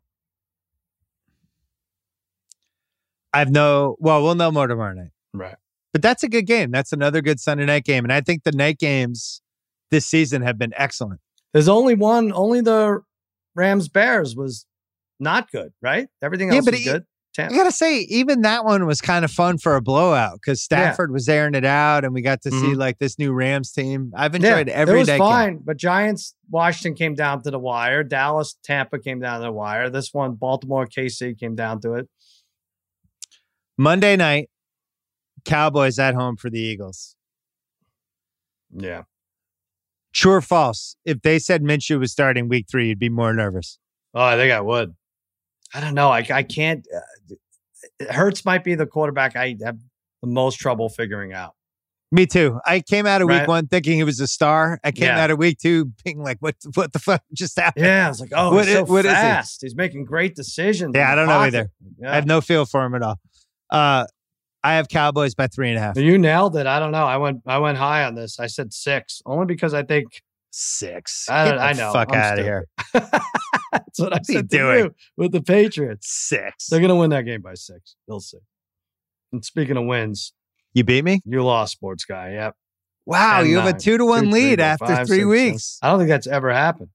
I've no, well, we'll know more tomorrow night. Right. But that's a good game. That's another good Sunday night game. And I think the night games this season have been excellent. There's only one, only the Rams Bears was not good, right? Everything else yeah, but was it, good. Tampa. I got to say, even that one was kind of fun for a blowout because Stafford yeah. was airing it out and we got to mm-hmm. see like this new Rams team. I've enjoyed yeah, every day. It was fine, game. But Giants, Washington came down to the wire. Dallas, Tampa came down to the wire. This one, Baltimore, K C came down to it. Monday night, Cowboys at home for the Eagles. Yeah. True or false? If they said Minshew was starting week three, you'd be more nervous. Oh, I think I would. I don't know. I, I can't. Uh, Hurts might be the quarterback I have the most trouble figuring out. Me too. I came out of right? week one thinking he was a star. I came yeah. out of week two being like, what what the fuck just happened? Yeah, I was like, oh, what he's so is, what fast. Is he? He's making great decisions. Yeah, I don't pocket. know either. Yeah. I have no feel for him at all. Uh, I have Cowboys by three and a half. You nailed it. I don't know. I went I went high on this. I said six, only because I think six. I, Get the I know. Fuck I'm out of here. That's what I What's said he to doing? you with the Patriots. Six. They're gonna win that game by six. They'll see. And speaking of wins, you beat me. You lost, sports guy. Yep. Wow, and you have nine. a two to one two, lead three, after five, three six, weeks. Six. I don't think that's ever happened.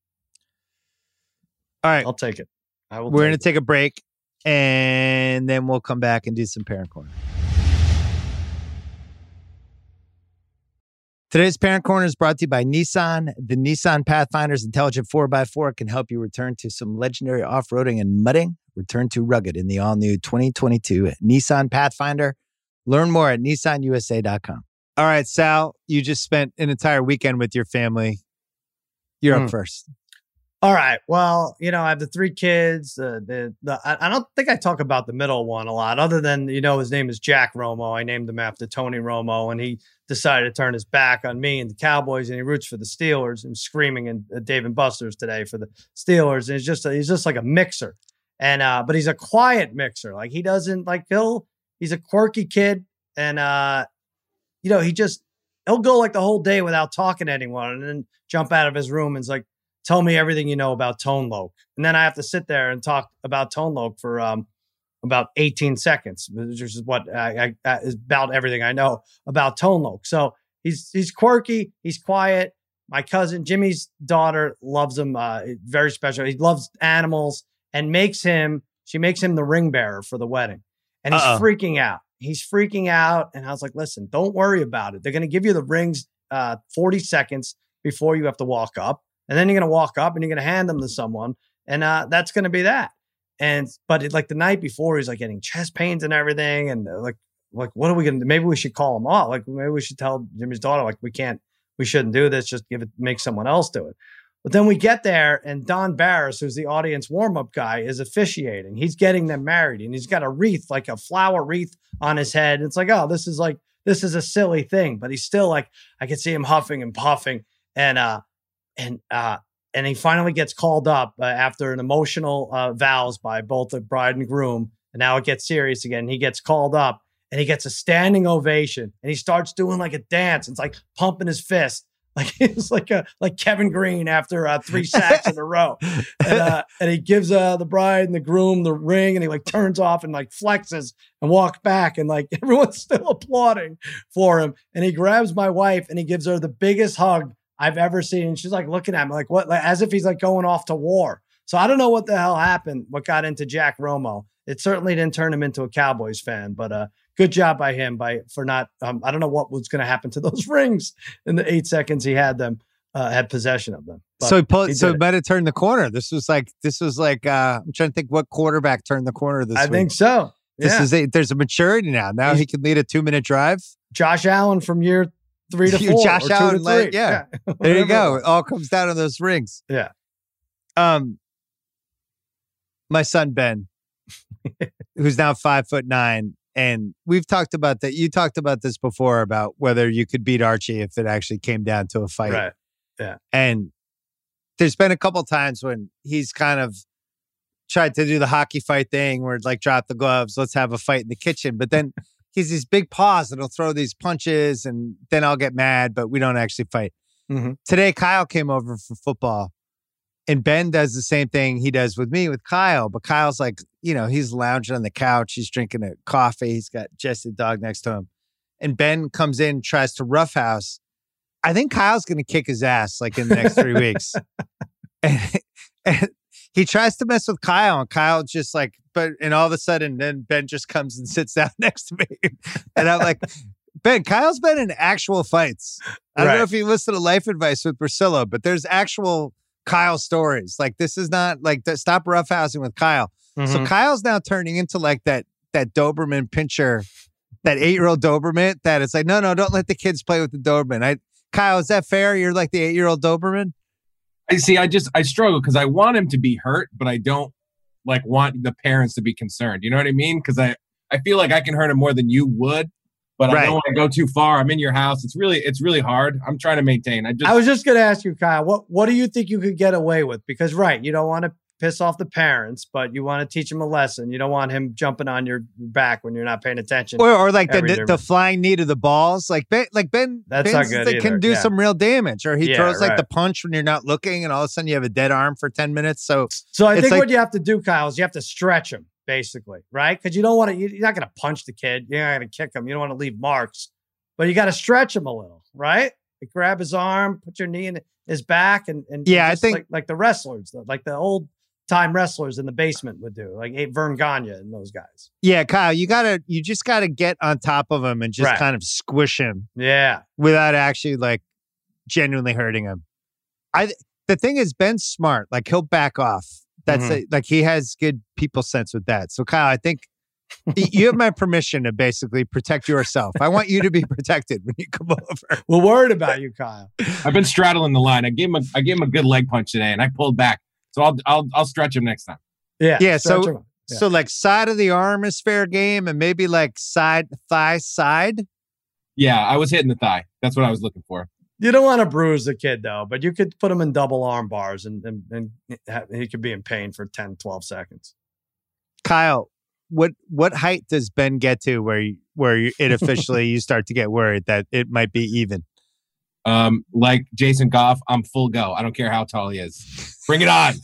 All right, I'll take it. I will. We're take gonna it. take a break, and then we'll come back and do some Parent Corner. Today's Parent Corner is brought to you by Nissan. The Nissan Pathfinder's intelligent four by four can help you return to some legendary off-roading and mudding. Return to rugged in the all-new twenty twenty-two Nissan Pathfinder. Learn more at nissan u s a dot com. All right, Sal, you just spent an entire weekend with your family. You're mm. up first. All right. Well, you know, I have the three kids. Uh, the, the I, I don't think I talk about the middle one a lot, other than, you know, his name is Jack Romo. I named him after Tony Romo, and he decided to turn his back on me and the Cowboys, and he roots for the Steelers and screaming in uh, Dave and Buster's today for the Steelers. And he's just a, he's just like a mixer, and uh, but he's a quiet mixer. Like he doesn't like he'll he's a quirky kid, and uh, you know, he just he'll go like the whole day without talking to anyone, and then jump out of his room and is like, tell me everything you know about Tone Loc. And then I have to sit there and talk about Tone Loc for um, about eighteen seconds, which is what I, I, is about everything I know about Tone Loc. So he's he's quirky, he's quiet. My cousin Jimmy's daughter loves him, uh, very special. He loves animals and makes him, she makes him the ring bearer for the wedding. And he's Uh-oh. freaking out. He's freaking out. And I was like, listen, don't worry about it. They're going to give you the rings uh, forty seconds before you have to walk up. And then you're going to walk up and you're going to hand them to someone. And uh, that's going to be that. And, but it, like the night before, he's like getting chest pains and everything. And uh, like, like, what are we going to do? Maybe we should call him off. Like, maybe we should tell Jimmy's daughter, like, we can't, we shouldn't do this. Just give it, make someone else do it. But then we get there and Don Barris, who's the audience warm-up guy, is officiating. He's getting them married and he's got a wreath, like a flower wreath on his head. It's like, oh, this is like, this is a silly thing, but he's still like, I can see him huffing and puffing. And, uh, And uh, and he finally gets called up uh, after an emotional uh, vows by both the bride and groom. And now it gets serious again. He gets called up and he gets a standing ovation. And he starts doing like a dance. It's like pumping his fist Like he's like a like Kevin Green after uh, three sacks in a row, and, uh, and he gives uh, the bride and the groom the ring, and he like turns off and like flexes and walks back, and like everyone's still applauding for him. And he grabs my wife and he gives her the biggest hug I've ever seen. And she's like looking at me like what, like, as if he's like going off to war. So I don't know what the hell happened, what got into Jack Romo. It certainly didn't turn him into a Cowboys fan, but uh, good job by him by for not. Um, I don't know what was going to happen to those rings in the eight seconds he had them uh, had possession of them. But so he pulled. he so it. he might have turned the corner. This was like this was like. Uh, I'm trying to think what quarterback turned the corner this I week. I think so. This yeah. is a, there's a maturity now. Now He's, he can lead a two minute drive. Josh Allen from year three to four. Josh or Allen, two to three. Like, yeah. yeah. There you go. It all comes down to those rings. Yeah. Um. My son Ben, who's now five foot nine, and we've talked about that. You talked about this before about whether you could beat Archie if it actually came down to a fight. Right. Yeah. And there's been a couple times when he's kind of tried to do the hockey fight thing where like drop the gloves, let's have a fight in the kitchen. But then he's these big paws and he'll throw these punches, and then I'll get mad, but we don't actually fight. Mm-hmm. Today, Kyle came over for football. And Ben does the same thing he does with me with Kyle. But Kyle's like, you know, he's lounging on the couch. He's drinking a coffee. He's got Jesse the dog next to him. And Ben comes in, tries to roughhouse. I think Kyle's going to kick his ass like in the next three weeks. And, and he tries to mess with Kyle. And Kyle just like, but, and all of a sudden, then Ben just comes and sits down next to me. And I'm like, Ben, Kyle's been in actual fights. I don't right. know if you listen to Life Advice with Priscilla, but there's actual Kyle stories. Like this is not like th- stop roughhousing with Kyle. Mm-hmm. So Kyle's now turning into like that that Doberman pincher, that eight year old Doberman. That it's like no no don't let the kids play with the Doberman. I Kyle, is that fair? You're like the eight year old Doberman. I see. I just I struggle because I want him to be hurt, but I don't like want the parents to be concerned. You know what I mean? Because I I feel like I can hurt him more than you would. But right. I don't want to go too far. I'm in your house. It's really, it's really hard. I'm trying to maintain. I just, I was just going to ask you, Kyle, what, what do you think you could get away with? Because, right, you don't want to piss off the parents, but you want to teach him a lesson. You don't want him jumping on your back when you're not paying attention. Or, or like the, the, the flying knee to the balls. Like Ben, like Ben, That's Ben's, not good they can do yeah. some real damage. Or he yeah, throws like right. the punch when you're not looking, and all of a sudden you have a dead arm for ten minutes. So, so I think like, what you have to do, Kyle, is you have to stretch him, basically, right? Because you don't want to, you're not going to punch the kid. You're not going to kick him. You don't want to leave marks. But you got to stretch him a little, right? You grab his arm, put your knee in his back, and, and yeah, I think like, like the wrestlers, like the old time wrestlers in the basement would do, like Vern Gagne and those guys. Yeah, Kyle, you gotta, you just gotta get on top of him and just right. kind of squish him. Yeah, without actually like genuinely hurting him. I the thing is, Ben's smart. Like he'll back off. That's mm-hmm. a, like he has good people sense with that. So Kyle, I think. You have my permission to basically protect yourself. I want you to be protected when you come over. We're worried about you, Kyle. I've been straddling the line. I gave him a, I gave him a good leg punch today, and I pulled back. So I'll I'll I'll stretch him next time. Yeah, yeah. So yeah. so like side of the arm is fair game, and maybe like side thigh side. Yeah, I was hitting the thigh. That's what I was looking for. You don't want to bruise the kid though, but you could put him in double arm bars, and and, and he could be in pain for ten, twelve seconds. Kyle. What what height does Ben get to where you, where you, it officially you start to get worried that it might be even? Um, like Jason Goff, I'm full go. I don't care how tall he is. Bring it on.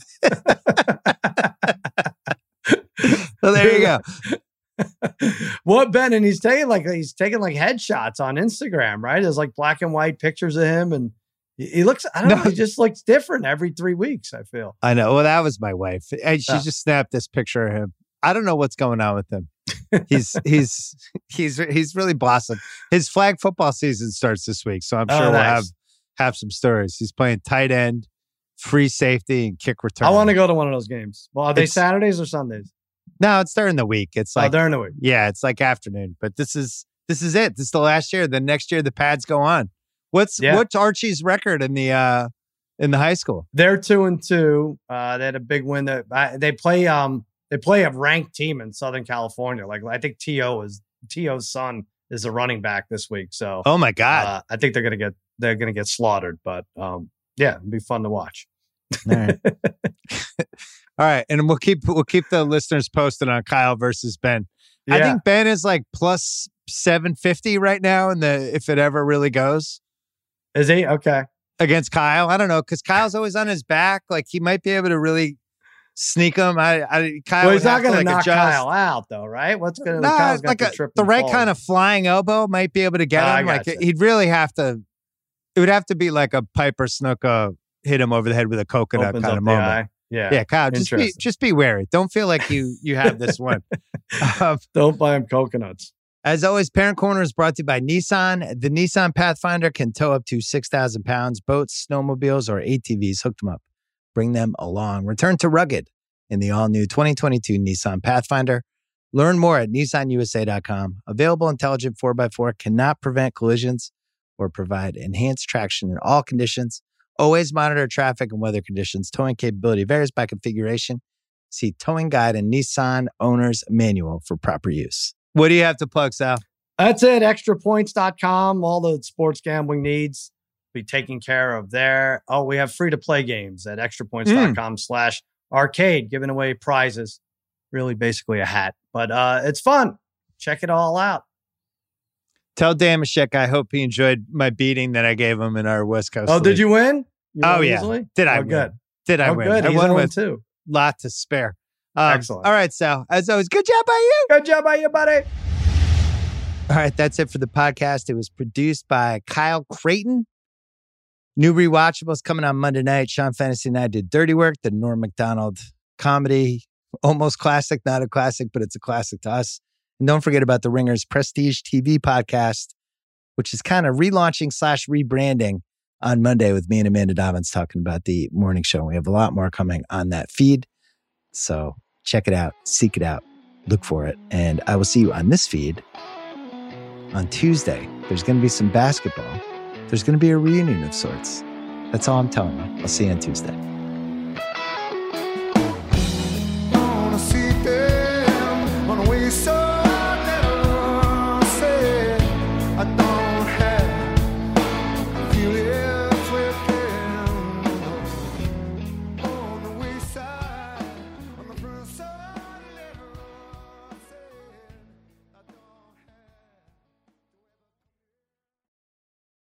Well, there you go. What Ben and he's taking like he's taking like headshots on Instagram, right? There's like black and white pictures of him, and he, he looks. I don't no. know. He just looks different every three weeks. I feel. I know. Well, that was my wife, and she oh. just snapped this picture of him. I don't know what's going on with him. He's he's he's he's really blossomed. His flag football season starts this week, so I'm sure oh, nice. we'll have have some stories. He's playing tight end, free safety, and kick return. I want to go to one of those games. Well, are they it's, Saturdays or Sundays? No, it's during the week. It's like oh, during the week. Yeah, it's like afternoon. But this is this is it. This is the last year. Then next year the pads go on. What's yeah. what's Archie's record in the uh, in the high school? They're two and two. Uh, they had a big win. That uh, they play. Um, They play a ranked team in Southern California. Like I think T O is T O's son is a running back this week. So oh my god, uh, I think they're gonna get they're gonna get slaughtered. But um, yeah, it'd be fun to watch. All right, all right, and we'll keep we'll keep the listeners posted on Kyle versus Ben. Yeah. I think Ben is like plus seven fifty right now, in the if it ever really goes. Is he okay? against Kyle. I don't know, because Kyle's always on his back. Like, he might be able to really sneak him. I, I Kyle well, he's not going to like knock adjust. Kyle out, though, right? What's going to nah, Kyle's like got a, trip the right fall. kind of flying elbow might be able to get oh, him. Like, he'd really have to. It would have to be like a Piper Snuka hit him over the head with a coconut Opens kind up of the moment. eye. Yeah, yeah, Kyle, just be just be wary. Don't feel like you you have this one. um, Don't buy him coconuts. As always, Parent Corner is brought to you by Nissan. The Nissan Pathfinder can tow up to six thousand pounds. Boats, snowmobiles, or A T Vs, hook them up. Bring them along. Return to rugged in the all-new twenty twenty-two Nissan Pathfinder. Learn more at Nissan U S A dot com. Available intelligent four by four cannot prevent collisions or provide enhanced traction in all conditions. Always monitor traffic and weather conditions. Towing capability varies by configuration. See Towing Guide and Nissan Owner's Manual for proper use. What do you have to plug, Sal? That's it. extra points dot com. All the sports gambling needs be taken care of there. Oh, we have free-to-play games at extra points dot com mm. slash arcade, giving away prizes. Really basically a hat. But uh, it's fun. Check it all out. Tell Damashek I hope he enjoyed my beating that I gave him in our West Coast Oh, league. Did you win? You oh, won yeah. Easily? Did I oh, win? Good. Did I oh, win? Good. I He's won with too. lot to spare. Um, Excellent. All right, Sal. As always, good job by you. Good job by you, buddy. All right, that's it for the podcast. It was produced by Kyle Creighton. New Rewatchables coming on Monday night. Sean Fantasy and I did Dirty Work, the Norm Macdonald comedy. Almost classic, not a classic, but it's a classic to us. And don't forget about the Ringer's Prestige T V podcast, which is kind of relaunching slash rebranding on Monday with me and Amanda Dobbins talking about the morning show. We have a lot more coming on that feed. So check it out, seek it out, look for it. And I will see you on this feed on Tuesday. There's going to be some basketball. There's going to be a reunion of sorts. That's all I'm telling you. I'll see you on Tuesday.